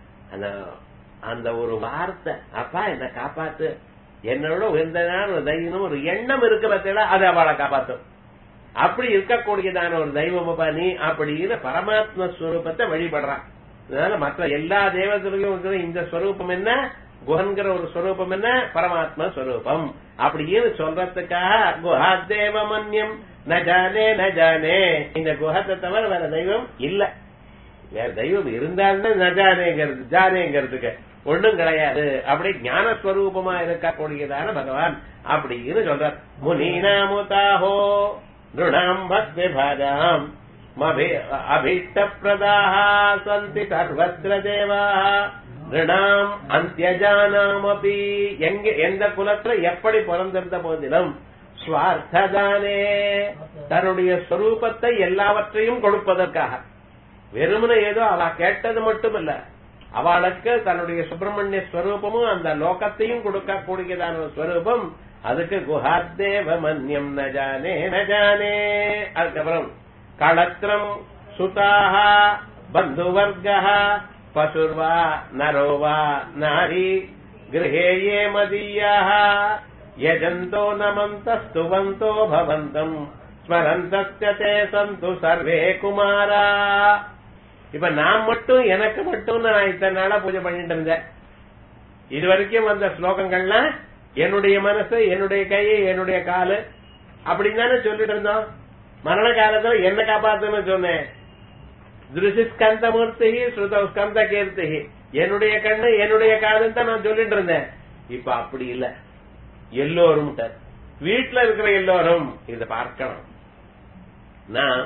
அந்த ஒரு வார்த்தை, அப்பா என்ன காப்பாத்து, என்னோட உயர்ந்ததான ஒரு தெய்வம் ஒரு எண்ணம் இருக்கு பார்த்தீங்களா, அது அவளை காப்பாத்தும். அப்படி இருக்கக்கூடியதான ஒரு தெய்வம் நீ அப்படின்னு பரமாத்ம ஸ்வரூபத்தை வழிபடுறான். அதனால மற்ற எல்லா தேவதைகளும் இந்த ஸ்வரூபம் என்ன, குஹன்கிற ஒரு ஸ்வரூபம் என்ன, பரமாத்மா ஸ்வரூபம் அப்படின்னு சொல்றதுக்காக குஹாத்தேவமன்யம் நஜானே நஜானே. இந்த குஹத்தை தவிர வேற தெய்வம் இல்ல. வேற தெய்வம் இருந்தாலும் நஜானேங்கிறது ஜானேங்கிறதுக்கு ஒண்ணும் கிடையாது. அப்படி ஞானஸ்வரூபமா இருக்கக்கூடியதான பகவான் அப்படின்னு சொல்றார். முனீனாமுதாஹோ நிருணாம் பக்தி பாஜாம் அபீஷ்ட பிரதாக சந்தி சர்வத்ர தேவாः ரிணாம் அந்தியஜானாமபி. எந்த குலத்துல எப்படி பிறந்திருந்த போதிலும் ஸ்வார்த்ததானே, தன்னுடைய ஸ்வரூபத்தை எல்லாவற்றையும் கொடுப்பதற்காக, வெறுமனே ஏதோ அவ கேட்டது மட்டுமல்ல, அவளுக்கு தன்னுடைய சுப்பிரமணிய ஸ்வரூபமும் அந்த லோகத்தையும் கொடுக்கக்கூடியதான ஒரு ஸ்வரூபம். அதுக்கு குஹாத்தேவ மன்யம் நஜானே நஜானே. அதுக்கப்புறம் களத்திரம் சுதாக பந்துவர்கः பசுர்வா நரோவா நாரி கிரஹேயே மதீயாः யஜந்தோ நமந்தஸ்துவந்தோ பவந்தம் ஸ்மரந்தஸ்ய சந்து சர்வே குமாரா. இப்ப நான் மட்டும் எனக்கு மட்டும் நான் இத்தனை நாளா பூஜை பண்ணிட்டு இருந்தேன். இது வரைக்கும் வந்த ஸ்லோகங்கள்லாம் என்னுடைய மனசு, என்னுடைய கை, என்னுடைய காலு அப்படின்னு தானே சொல்லிட்டு இருந்தோம். மரண காலத்துல என்ன காப்பாத்துன்னு சொன்னேன். திருஷி ஸ்கந்த மூர்த்தி ஸ்ருத ஸ்கந்த கீர்த்தி, என்னுடைய கண்ணு என்னுடைய காதுன்னு தான் நான் சொல்லிட்டு இருந்தேன். இப்ப அப்படி இல்ல, எல்லோரும் வீட்டுல இருக்கிற எல்லோரும் இத பார்க்கணும். நான்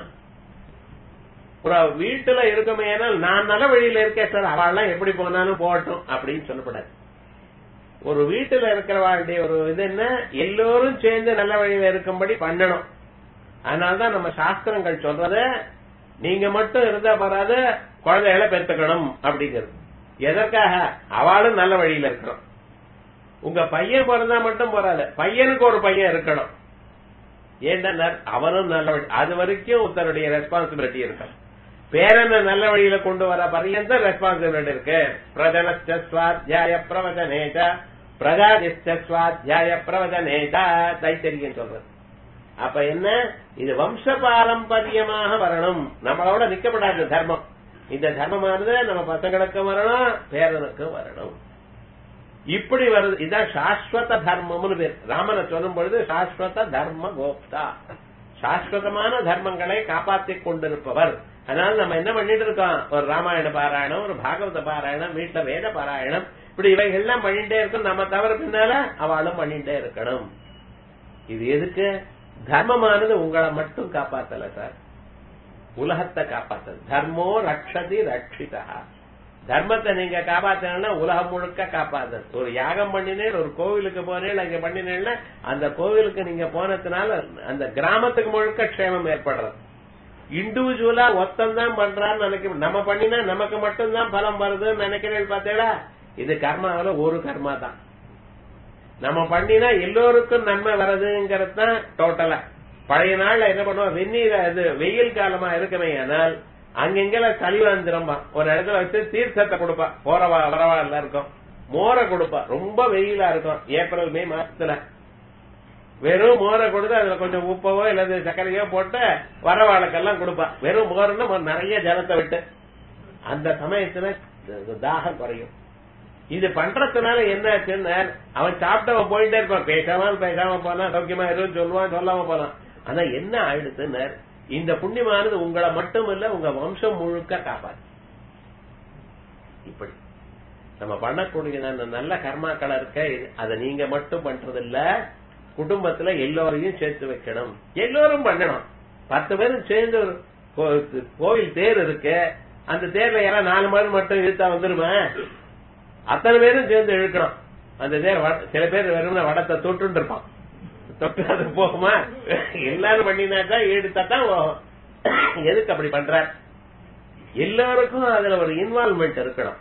ஒரு வீட்டுல இருக்குமே, நான் நல்ல வழியில இருக்கேன் சார், அவள்லாம் எப்படி போனாலும் போகட்டும் அப்படின்னு சொல்லப்படாது. ஒரு வீட்டுல இருக்கிறவாளுடைய ஒரு இது என்ன, எல்லோரும் சேர்ந்து நல்ல வழியில இருக்கும்படி பண்ணணும். அதனால்தான் நம்ம சாஸ்திரங்கள் சொல்றத, நீங்க மட்டும் இருந்தா வராது, குழந்தைகளை பெற்றுக்கணும் அப்படிங்கிறது. எதற்காக? அவளும் நல்ல வழியில இருக்கணும். உங்க பையன் பிறந்தா மட்டும் போறாது, பையனுக்கு ஒரு பையன் இருக்கணும். ஏன்னா அவனும் நல்ல வழி, அது வரைக்கும் ஒருத்தருடைய ரெஸ்பான்சிபிலிட்டி இருக்கு. பேரனை நல்ல வழியில கொண்டு வர பரியந்த ரெஸ்பான்சிபிலிட்டி இருக்கு. பிரஜனஸ்வாத்தியாய பிரவச்சனேச்ச பிரஜாதிஸ்வாத்தியாய பிரவச்சனேச்ச தைத்தரியம் சொல்றது. அப்ப என்ன, இது வம்ச பாரம்பரியமாக வரணும், நம்மளோட நிக்கப்படாத தர்மம். இந்த தர்மமானது நம்ம பசங்களுக்கும் வரணும், பேரனுக்கும் வரணும். இப்படி வருது. இதான் சாஸ்வத தர்மம்னு பேர். ராமனை சொல்லும் பொழுது சாஸ்வத தர்ம கோப்தா, சாஸ்வதமான தர்மங்களை காப்பாற்றிக் கொண்டிருப்பவர். அதனால நம்ம என்ன பண்ணிட்டு இருக்கோம், ஒரு ராமாயண பாராயணம், ஒரு பாகவத பாராயணம், வீட்டுல வேத பாராயணம், இப்படி இவைகள்லாம் பண்ணிட்டே இருக்கும். நம்ம தவிர பின்னால அவளும் பண்ணிட்டே இருக்கணும். இது எதுக்கு? தர்மமானது உங்களை மட்டும் காப்பாத்தல சார், உலகத்தை காப்பாத்தது. தர்மோ ரக்ஷதி ரட்சிதா. தர்மத்தை நீங்க காப்பாத்தனா உலகம் முழுக்க காப்பாத்து. ஒரு யாகம் பண்ணினேன், ஒரு கோவிலுக்கு போனேன், அங்க பண்ணினேன்னா அந்த கோவிலுக்கு நீங்க போனதுனால அந்த கிராமத்துக்கு முழுக்க க்ஷேமம் ஏற்படுறது. இண்டிவிஜுவலா ஒத்தந்தான் பண்றான்னு நினைக்க, நம்ம பண்ணினா நமக்கு மட்டும்தான் பலம் வருதுன்னு நினைக்கிறேன். பார்த்தேடா, இது கர்மாவில ஒரு கர்மா தான். நம்ம பண்ணினா எல்லோருக்கும் நன்மை வருதுங்கிறது தான் டோட்டலா. பழைய நாள்ல என்ன பண்ணுவோம், வெந்நீர் அது வெயில் காலமா இருக்குமே, ஆனால் அங்கெங்கெல்லாம் சளி வந்துரும்பா, ஒரு இடத்துல வச்சு தீர்த்தத்தை கொடுப்பா, போறவா வரவா எல்லாம் இருக்கும், மோரை கொடுப்பா. ரொம்ப வெயிலா இருக்கும் ஏப்ரல் மே மாசத்துல, வெறும் மோரை கொடுத்து அதுல கொஞ்சம் உப்பவோ இல்லது சர்க்கரையோ போட்டு வரவாளுக்கெல்லாம் கொடுப்பா. வெறும் மோர்னு நிறைய ஜலத்தை விட்டு, அந்த சமயத்துல தாகம் குறையும். இது பண்றதுனால என்ன ஆச்சுன்னா, அவன் சாப்பிட்டவன் போயிட்டே இருப்பான், பேசாம போனா சௌக்கியமா இருக்கும் சொல்லுவான், சொல்லாம போலாம். ஆனா என்ன ஆயிடுச்சுன்னு, இந்த புண்ணியமானது உங்களை மட்டும் இல்ல, உங்க வம்சம் முழுக்க காப்பாது. இப்படி நம்ம பண்ணக்கூடிய நல்ல கர்மாக்கள் இருக்க, அதை நீங்க மட்டும் பண்றது இல்ல, குடும்பத்துல எல்லோரையும் சேர்த்து வைக்கணும், எல்லோரும் பண்ணணும். 10 பேரும் சேர்ந்து ஒரு கோவில் தேர் இருக்கு, அந்த தேர்ல யாராவது 4 பேர் மட்டும் இழுத்தா வந்துருமா? அத்தனை பேரும் சேர்ந்து இழுக்கணும் அந்த தேர். சில பேர் வெறும் வடத்தை தொட்டு இருப்பான், தொட்டு அது போகுமா? எல்லாரும் பண்ணினாக்கா இழுத்தான் போகும். எதுக்கு அப்படி பண்ற? எல்லாருக்கும் அதுல ஒரு இன்வால்வ்மெண்ட் இருக்கணும்.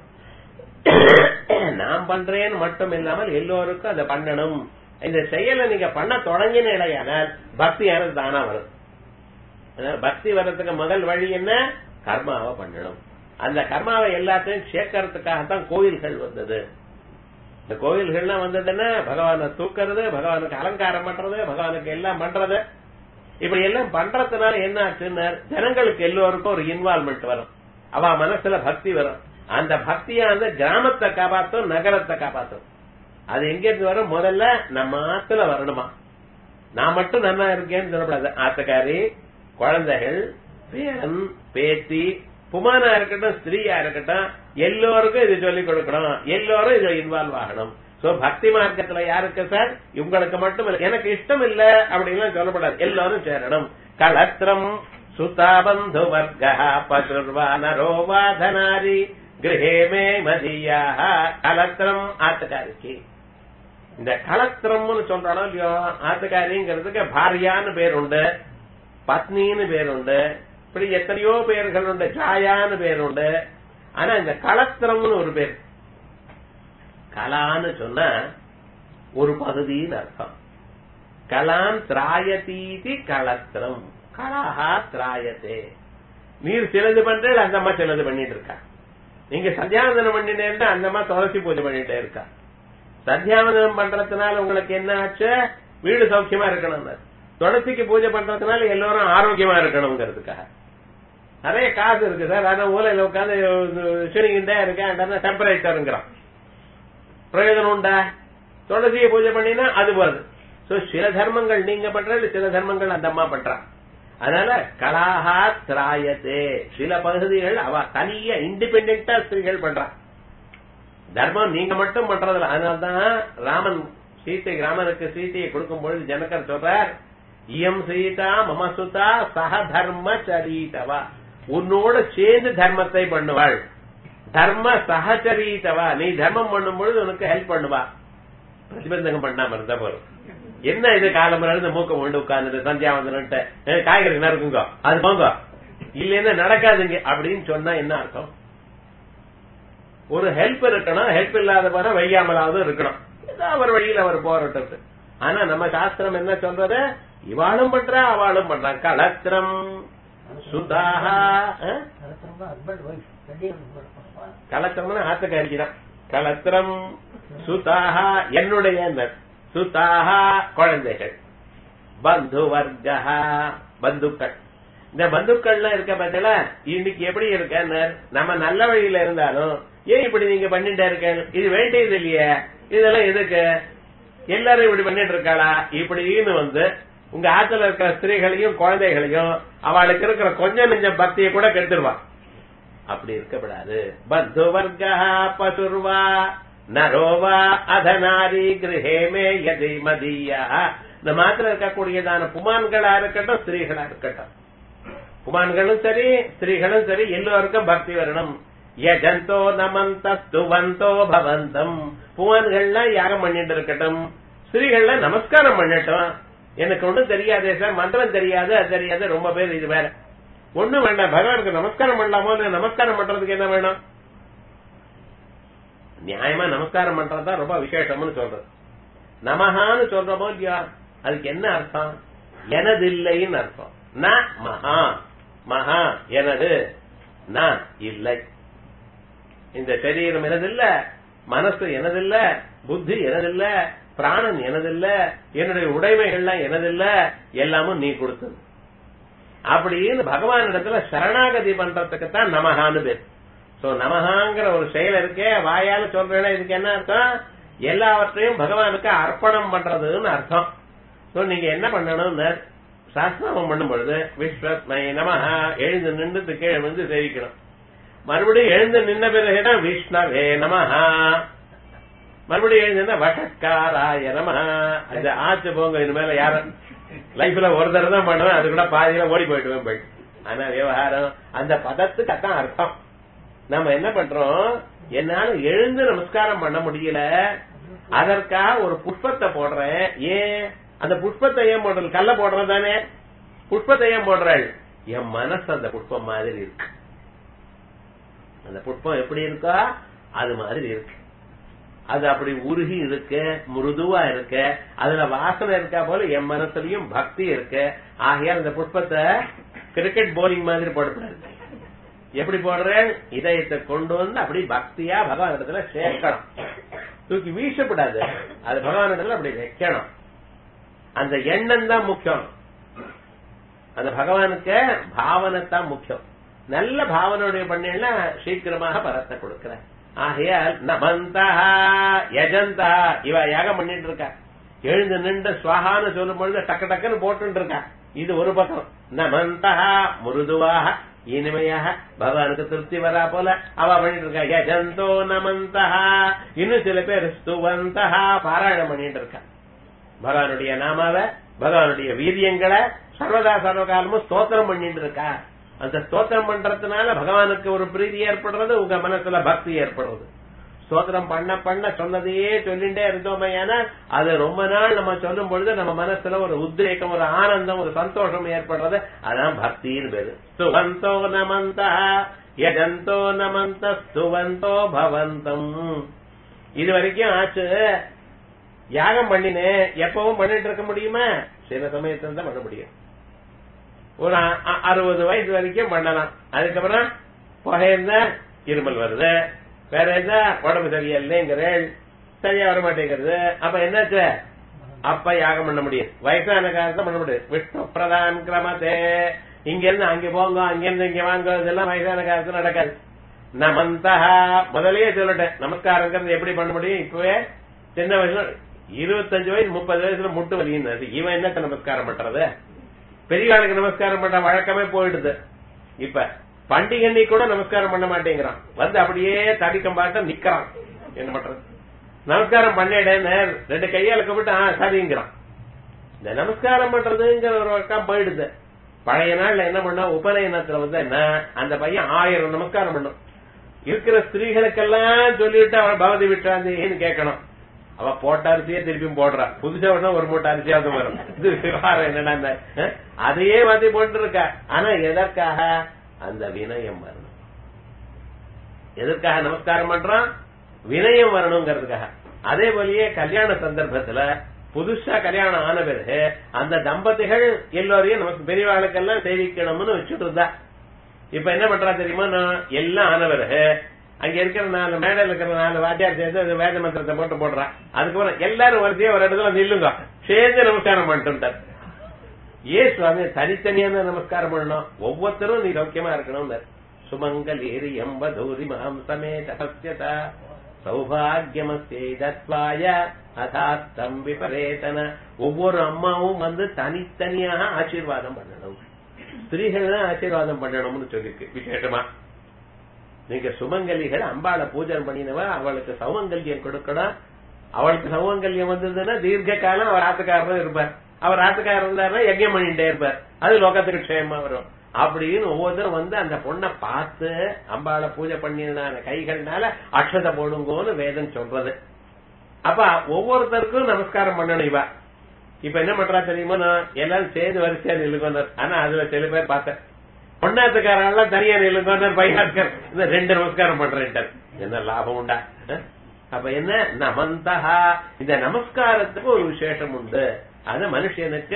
நான் பண்றேன்னு மட்டும் இல்லாமல் எல்லோருக்கும் அதை பண்ணணும். இந்த செயலை நீங்க பண்ண தொடங்கின இடையானால் பக்தியானது தானா வரும். பக்தி வர்றதுக்கு முதல் வழி என்ன? கர்மாவை பண்ணணும். அந்த கர்மாவை எல்லாத்தையும் சேர்க்கறதுக்காகத்தான் கோயில்கள் வந்தது. இந்த கோயில்கள்லாம் வந்ததுன்னா பகவானை தூக்கிறது, பகவானுக்கு அலங்காரம் பண்றது, பகவானுக்கு எல்லாம் பண்றது. இப்படி எல்லாம் பண்றதுனால என்ன ஆச்சுன்னா, ஜனங்களுக்கு எல்லோருக்கும் ஒரு இன்வால்வ்மெண்ட் வரும், அவ மனசுல பக்தி வரும். அந்த பக்தியானது கிராமத்தை காப்பாற்றும், நகரத்தை காப்பாற்றும். அது எங்க இருந்து வரும்? முதல்ல நம்ம ஆத்துல வரணுமா. நான் மட்டும் நல்லா இருக்கேன்னு சொல்லக்கூடாது. ஆத்துக்காரி, குழந்தைகள், பேரன், பேத்தி, புமானா இருக்கட்டும், ஸ்திரீயா இருக்கட்டும், எல்லோருக்கும் இது சொல்லிக் கொடுக்கணும், எல்லோரும் இதுல இன்வால்வ் ஆகணும். சோ பக்தி மார்க்கத்துல யாருக்கு சார்? இவங்களுக்கு மட்டும் இல்ல, எனக்கு இஷ்டம் இல்ல அப்படின்லாம் சொல்லப்படாது, எல்லாரும் சேரணும். கலத்திரம் சுதாபந்து வர்க்க பசுர்வானரோவாதனாரி கிரகேமே மதியாக. கலத்திரம் ஆத்துக்காரிக்கு. இந்த கலத்திரம்னு சொல்றாலும் இல்லையோ, ஆத்துக்காரிங்கிறதுக்கு பாரியான்னு பேர் உண்டு, பத்னின்னு பேர் உண்டு, இப்படி எத்தனையோ பேர்கள் உண்டு, சாயான்னு பேர் உண்டு. ஆனா இந்த கலத்திரம்னு ஒரு பேர். கலான்னு சொன்னா ஒரு பகுதின்னு அர்த்தம். கலான் திராயதீதி கலத்திரம். கலாஹா திராயத்தே. நீர் சிலது பண்ற, அந்த அம்மா சிலது பண்ணிட்டு இருக்கா. நீங்க சந்தியாவந்தனம் பண்ணிட்டே அந்த அம்மா துளசி பூஜை பண்ணிட்டே இருக்கா. சந்தியாவந்தனம் பண்றதுனால உங்களுக்கு என்ன ஆச்சு? வீடு சௌக்கியமா இருக்கணும். துளசிக்கு பூஜை பண்றதுனால எல்லோரும் ஆரோக்கியமா இருக்கணுங்கிறதுக்காக. நிறைய காசு இருக்கு சார், ஆனா ஊலையில உட்காந்து சிரிக்கிட்டே இருக்கேன், டெம்பரேச்சருங்கிறான். பிரயோஜனம் உண்டா? துளசியை பூஜை பண்ணினா அது வருது. சோ சில தர்மங்கள் நீங்க பண்றது, சில தர்மங்கள் அந்த அம்மா பண்றான். அதனால கலாஹா திராயத்தே. சில பகுதிகள் அவ தனியா இண்டிபெண்டா ஸ்திரீகள் பண்றான். தர்மம் நீங்க மட்டும் பண்றதில்ல. அதனால்தான் ராமன் ராமனுக்கு சீதையை கொடுக்கும் பொழுது ஜனகர் சொல்றார், இயம் சீதா மமசுதா சக தர்ம சரிதவா. உன்னோட சேர்ந்து தர்மத்தை பண்ணுவாள். தர்ம சகச்சரீதவா. நீ தர்மம் பண்ணும் பொழுது உனக்கு ஹெல்ப் பண்ணுவா. பிரதிபந்தகம் பண்ணாம இருந்தா போறோம். என்ன இது காலம்பு மூக்க கொண்டு உட்கார்ந்து சந்தியாவந்தன்ட்டு காய்கறி நறுக்குங்க, அது போங்க, இல்லைன்னா நடக்காதுங்க அப்படின்னு சொன்னா என்ன அர்த்தம்? ஒரு ஹெல்ப் இருக்கணும். ஹெல்ப் இல்லாத போனா வையாமலாவது இருக்கணும். அவர் வழியில் அவர் போராட்டத்து. ஆனா நம்ம சாஸ்திரம் என்ன சொல்றது? இவாளும் பண்றா, அவளும் பண்றான். கலத்திரம் சுதாஹா. கலத்திரம்னா ஆத்துக்காரிக்கு தான். கலத்திரம் சுதாஹா என்னுடைய, சுதாஹா குழந்தைகள், பந்து வர்க்கா பந்துக்கள். இந்த பந்துக்கள்லாம் இருக்க பத்தில இன்னைக்கு எப்படி இருக்க, நம்ம நல்ல வழியில இருந்தாலும் ஏன் இப்படி நீங்க பண்ணிட்டே இருக்க, இது வேண்டியது இல்லையே, இதெல்லாம் எதுக்கு, எல்லாரும் இப்படி பண்ணிட்டு இருக்காளா இப்படின்னு உங்க ஆத்துல இருக்கிற ஸ்திரீகளையும் குழந்தைகளையும் அவளுக்கு இருக்கிற கொஞ்சம் நெஞ்சம் பக்தியை கூட கெடுத்துருவான். அப்படி இருக்கக்கூடாது. பந்து வர்க்கா பசுர்வா நரோவா அதனாரி கிரகேமே யதி மதியா. இந்த மாத்திர இருக்கக்கூடியதான புமான்களா இருக்கட்டும் ஸ்திரீகளா இருக்கட்டும், புமான்களும் சரி ஸ்திரீகளும் சரி எல்லோருக்கும் பக்தி வரணும். யஜந்தோ நமந்தஸ்துவந்தோ பவந்தம். புமான்கள்லாம் யாகம் பண்ணிட்டு இருக்கட்டும், ஸ்திரீகள்லாம் நமஸ்காரம் பண்ணட்டும். எனக்கு ஒண்ணும் தெரியாதே சார், மந்திரம் தெரியாது அது தெரியாது, ரொம்ப பேர் இது வேற ஒண்ணும் வேண்டாம். பகவானுக்கு நமஸ்காரம் பண்ணலாமோ, நமஸ்காரம் பண்றதுக்கு என்ன வேணும், நியாயமா நமஸ்காரம் பண்றதுதான் ரொம்ப விசேஷம்னு சொல்றது. நமஹான்னு சொல்றோமோ இல்லையா, அதுக்கு என்ன அர்த்தம், எனது இல்லைன்னு அர்த்தம். ந மகா, மகா எனது, நான் இல்லை. இந்த சரீரம் எனதில்ல, மனசு எனதில்ல, புத்தி எனதில்ல, பிராணன் எனதில்ல, என்னுடைய உடைமைகள்லாம் எனதில்ல, எல்லாமும் நீ கொடுத்தது அப்படின்னு பகவான் இடத்துல சரணாகதி பண்றதுக்குத்தான் நமகான்னு பேர். சோ நமகாங்கிற ஒரு செயல் இருக்கே, வாயால சொல்றேன்னா இதுக்கு என்ன அர்த்தம், எல்லாவற்றையும் பகவானுக்கு அர்ப்பணம் பண்றதுன்னு அர்த்தம். சோ நீங்க என்ன பண்ணணும்னு சாஸ்திரம் பண்ணும் பொழுது விஸ்வஸ்மை நமஹா எழுந்து நின்று கீழே வந்து சேவிக்கணும். மறுபடியும் எழுந்து நின்ன பிறகுதான் விஷ்ணவே நமஹா, மறுபடியும் எழுந்து வஷக்காராய நமஹா. அது ஆச்சு போங்க, இது மேல யாரும் லைஃப்ல ஒரு தடவை தான் பண்ணுவேன், அது கூட பாதியில ஓடி போயிடுவேன் போயிட்டு. ஆனா விவகாரம் அந்த பதத்துக்கு அதான் அர்த்தம். நம்ம என்ன பண்றோம், என்னால எழுந்து நமஸ்காரம் பண்ண முடியல, அதற்காக ஒரு புஷ்பத்தை போடுறேன். ஏன் அந்த புஷ்பத்தை ஏன் போடுறது, கல்ல போடுறதானே, புஷ்பத்தை ஏன் போடுறாள், என் மனசு அந்த புஷ்பம் மாதிரி இருக்கு, அந்த புஷ்பம் எப்படி இருக்கா அது மாதிரி இருக்கு, அது அப்படி உருகி இருக்கு, மிருதுவா இருக்கு, அதுல வாசனை இருக்கா போல என் மனசுலயும் பக்தி இருக்கு. ஆகையால் அந்த புஷ்பத்தை கிரிக்கெட் போலிங் மாதிரி போடக்கூடாது. எப்படி போடுறேன், இதயத்தை கொண்டு வந்து அப்படி பக்தியா பகவான் இடத்துல சேர்க்கணும், தூக்கி வீசப்படாது, அது பகவான் இடத்துல அப்படி வைக்கணும். அந்த எண்ணம் தான் முக்கியம், அந்த பகவானுக்கு பாவனைத்தான் முக்கியம். நல்ல பாவனையுடைய பண்ணா சீக்கிரமாக பலத்தை கொடுக்கிற. ஆகையால் நமந்தா யஜந்தா, இவ யாகம் பண்ணிட்டு இருக்கா, எழுந்து நின்று சுவாகான்னு சொல்லும் பொழுது டக்கு டக்குன்னு போட்டு இருக்கா. இது ஒரு பக்கம். நமந்தா மிருதுவாக இனிமையாக பகவானுக்கு திருப்தி வரா போல அவ பண்ணிட்டு இருக்கா. யஜந்தோ நமந்தா. இன்னும் சில பேர் ஸ்துவந்தா பாராயணம் பண்ணிட்டு இருக்கா, பகவானுடைய நாமாவ பகவானுடைய வீரியங்களை சர்வதா சர்வகாலமும் ஸ்தோத்திரம் பண்ணிட்டு இருக்கா. அந்த ஸ்தோத்திரம் பண்றதுனால பகவானுக்கு ஒரு பிரீதி ஏற்படுறது, உங்க மனசுல பக்தி ஏற்படுறது. ஸ்தோத்திரம் பண்ண பண்ண சொன்னதையே சொல்லிட்டே இருந்தோமையானா அது ரொம்ப நாள் நம்ம சொல்லும் பொழுது நம்ம மனசுல ஒரு உத்ரேகம், ஒரு ஆனந்தம், ஒரு சந்தோஷம் ஏற்படுறது. அதான் பக்தின்னு பேரு. ஸ்துவந்தோ நமந்தா யஜந்தோ நமந்த ஸ்துவந்தோ பவந்தம். இது வரைக்கும் ஆச்சு. யாகம் பண்ணினேன், எப்பவும் பண்ணிட்டு இருக்க முடியுமா, சில சமயத்துல தான் பண்ண முடியும். ஒரு 60 வயசு வரைக்கும் பண்ணலாம். அதுக்கப்புறம் புகையிருந்தா இருமல் வருது, வேற எதா உடம்பு சரியில்லைங்கிறேன், சரியா வர மாட்டேங்கிறது. அப்ப என்னாச்சு, அப்ப யாகம் பண்ண முடியும். வயசான காலத்தை பண்ண முடியும். விஷ்ணு பிரதான் கிரமத்தே, இங்க இருந்து அங்க போங்க, அங்க இருந்து இங்க வாங்க, இதெல்லாம் வயசான காலத்துல நடக்காது. நமந்தா முதலே சொல்லிட்டேன், நமஸ்காரங்கிறது எப்படி பண்ண முடியும். இப்பவே சின்ன வயசுல 25 வயசு 30 வயசுல முட்டு வலின்னு, இவன் என்னத்த நமஸ்காரம் பண்றது, பெரிய ஆளுக்கு நமஸ்காரம் பண்ற வழக்கமே போயிடுது. இப்ப பண்டிகை கூட நமஸ்காரம் பண்ண மாட்டேங்கிறான், வந்து அப்படியே தடிக்கம் பார்த்து நிக்கிறான். என்ன பண்றது, நமஸ்காரம் பண்ணிடேன்னு 2 கையால கூப்பிட்டு சரிங்கிறான். இந்த நமஸ்காரம் பண்றதுங்கிற ஒரு வழக்கம் போயிடுது. பழைய நாள்ல என்ன பண்ண, உபநயனத்துல என்ன அந்த பையன் 1000 நமஸ்காரம் பண்ணும். இருக்கிற ஸ்திரீகளுக்கெல்லாம் சொல்லிவிட்டு அவன் பகவதி விட்டாந்தேன்னு கேட்கணும். அவ போட்ட அரிசியே திருப்பியும் போடுறா, புதுசா வேணா ஒரு மூட்டை அரிசியாவது வரும். இது விவகாரம் என்னன்னா அதையே மாத்தி போட்டு இருக்கா. ஆனா எதற்காக, அந்த வினயம் வரணும். எதற்காக நமஸ்காரம் பண்றான், வினயம் வரணுங்கிறதுக்காக. அதே போலயே கல்யாண சந்தர்ப்பத்துல புதுசா கல்யாணம் ஆன பிறகு அந்த தம்பதிகள் எல்லோரையும் நமக்கு பெரியவாளுக்கெல்லாம் சேவிக்கணும்னு வச்சுட்டு இருந்தா. இப்ப என்ன பண்றா தெரியுமா, எல்லாம் ஆன பிறகு அங்க இருக்கிற 4 மேடையில் இருக்கிற 4 வாத்தியார் சேர்ந்து வேத மந்திரத்தை போட்டு போடுறான். அதுக்கப்புறம் எல்லாரும் வரிசையா ஒரு இடத்துல நில்லுங்க, சேர்ந்து நமஸ்காரம் பண்ணிட்டு ஏன் சுவாமி தனித்தனியான நமஸ்காரம் பண்ணணும்? ஒவ்வொருத்தரும் நீ சௌக்கியமா இருக்கணும். சுமங்கலீரி எம்பதூரி மாம் சமேத சத்யத சௌபாகியமஸ்தேதத்வாய அதாத்தம் விபரேதன. ஒவ்வொரு அம்மாவும் வந்து தனித்தனியாக ஆசீர்வாதம் பண்ணணும். ஸ்திரீகள் தான் ஆசீர்வாதம் பண்ணணும்னு சொல்லிருக்கு விசேஷமா. நீங்க சுமங்கலிகள் அம்பாளை பூஜை பண்ணினவ, அவளுக்கு சௌமங்கல்யம் கொடுக்கணும். அவளுக்கு சௌமங்கல்யம் வந்ததுன்னா தீர்க்க காலம் அவர் ஆத்துக்காரரும் இருப்பார். அவர் ஆத்துக்காரர் இருந்தாருன்னா யஜ்யம் பண்ணிட்டே இருப்பார். அது லோகத்துக்கு க்ஷேமா வரும். அப்படின்னு ஒவ்வொருத்தரும் வந்து அந்த பொண்ணை பார்த்து அம்பாளை பூஜை பண்ணினான கைகள்னால அக்ஷதை போடுங்கோன்னு வேதம் சொல்றது. அப்ப ஒவ்வொருத்தருக்கும் நமஸ்காரம் பண்ணணும். இவ இப்ப என்ன பண்றா தெரியுமா? எல்லாரும் சேர்ந்து வரிசையா நிலுங்கோனர். ஆனா அதுல சில பேர் பார்த்தேன், பொண்ணாத்துக்காரெல்லாம் தனியா நிலுங்கோனர், பையனாத்துக்கார இந்த 2 நமஸ்காரம் பண்றேன். என்ன லாபம் உண்டா? அப்ப என்ன நமந்தஹா, இந்த நமஸ்காரத்துக்கு ஒரு விசேஷம் உண்டு. அது மனுஷனுக்கு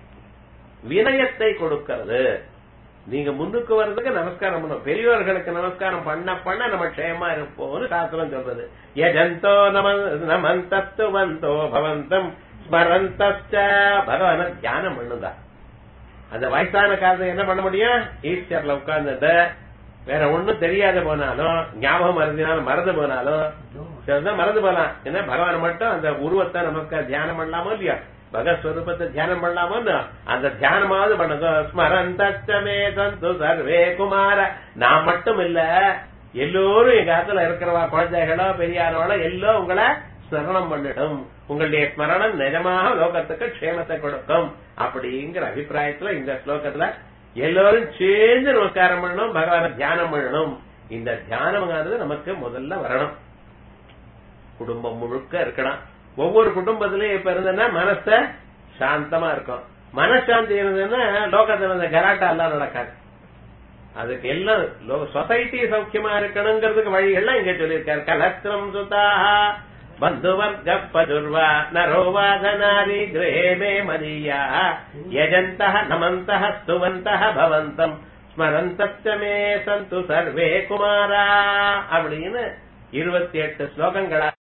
வினயத்தை கொடுக்கிறது. நீங்க முன்னுக்கு வர்றதுக்கு நமஸ்காரம் பண்ணணும். பெரியவர்களுக்கு நமஸ்காரம் பண்ண பண்ண நம்ம க்ஷேமா இருப்போம்னு சாஸ்திரம் சொல்றது. யஜந்தோ நமந்தஸ்துவந்தோ பவந்தம் ஸ்மரந்தஸ்ச. பகவான தியானம் பண்ணுதா. அந்த வயசான காலத்துல என்ன பண்ண முடியும்? ஈஸ்டர்ல உட்கார்ந்து வேற ஒண்ணும் தெரியாத போனாலும், ஞாபகம் மறந்தினாலும் மறந்து போனாலும் மறந்து போலாம். ஏன்னா பகவான் மட்டும் அந்த உருவத்தை நமக்கு தியானம் பண்ணலாமோ இல்லையா? பகஸ்வரூபத்தை தியானம் பண்ணலாமோ? அந்த தியானமாவது பண்ணதோ. ஸ்மரந்தமே சந்து சர்வே குமார. நான் மட்டும் இல்ல, எல்லோரும் எங்க காலத்துல இருக்கிறவா, குழந்தைகளோ பெரியாரோட எல்லோரும் உங்களை ஸ்மரணம் பண்ணிடும். உங்களுடைய ஸ்மரணம் நிஜமாக லோகத்துக்கு க்ஷேமத்தை கொடுக்கும். அப்படிங்கிற அபிப்பிராயத்துல இந்த ஸ்லோகத்துல எல்லோரும் சேர்ந்து நமஸ்காரம் பண்ணணும், பகவான தியானம் பண்ணணும். இந்த தியானம்ங்கிறது நமக்கு முதல்ல வரணும். குடும்பம் முழுக்க இருக்கணும். ஒவ்வொரு குடும்பத்திலயும் இப்ப இருந்ததுன்னா மனச சாந்தமா இருக்கும். மனசாந்தி இருந்ததுன்னா லோகத்துல இந்த கலாட்டா எல்லாம் நடக்காது. அதுக்கு எல்லாம் சொசைட்டி சௌக்கியமா இருக்கணுங்கிறதுக்கு வழிகள்லாம் இங்க சொல்லியிருக்காரு. கலத்திரம் சுதாஹா பந்துவர்க பதுர்வா நரோவாதனாரி கிரேமே மதியா யஜந்தஹ நமந்தஹ ஸ்துவந்தஹ பவந்தம் ஸ்மரந்தமே சந்து சர்வே குமாரா அப்படின்னு 28 ஸ்லோகங்களா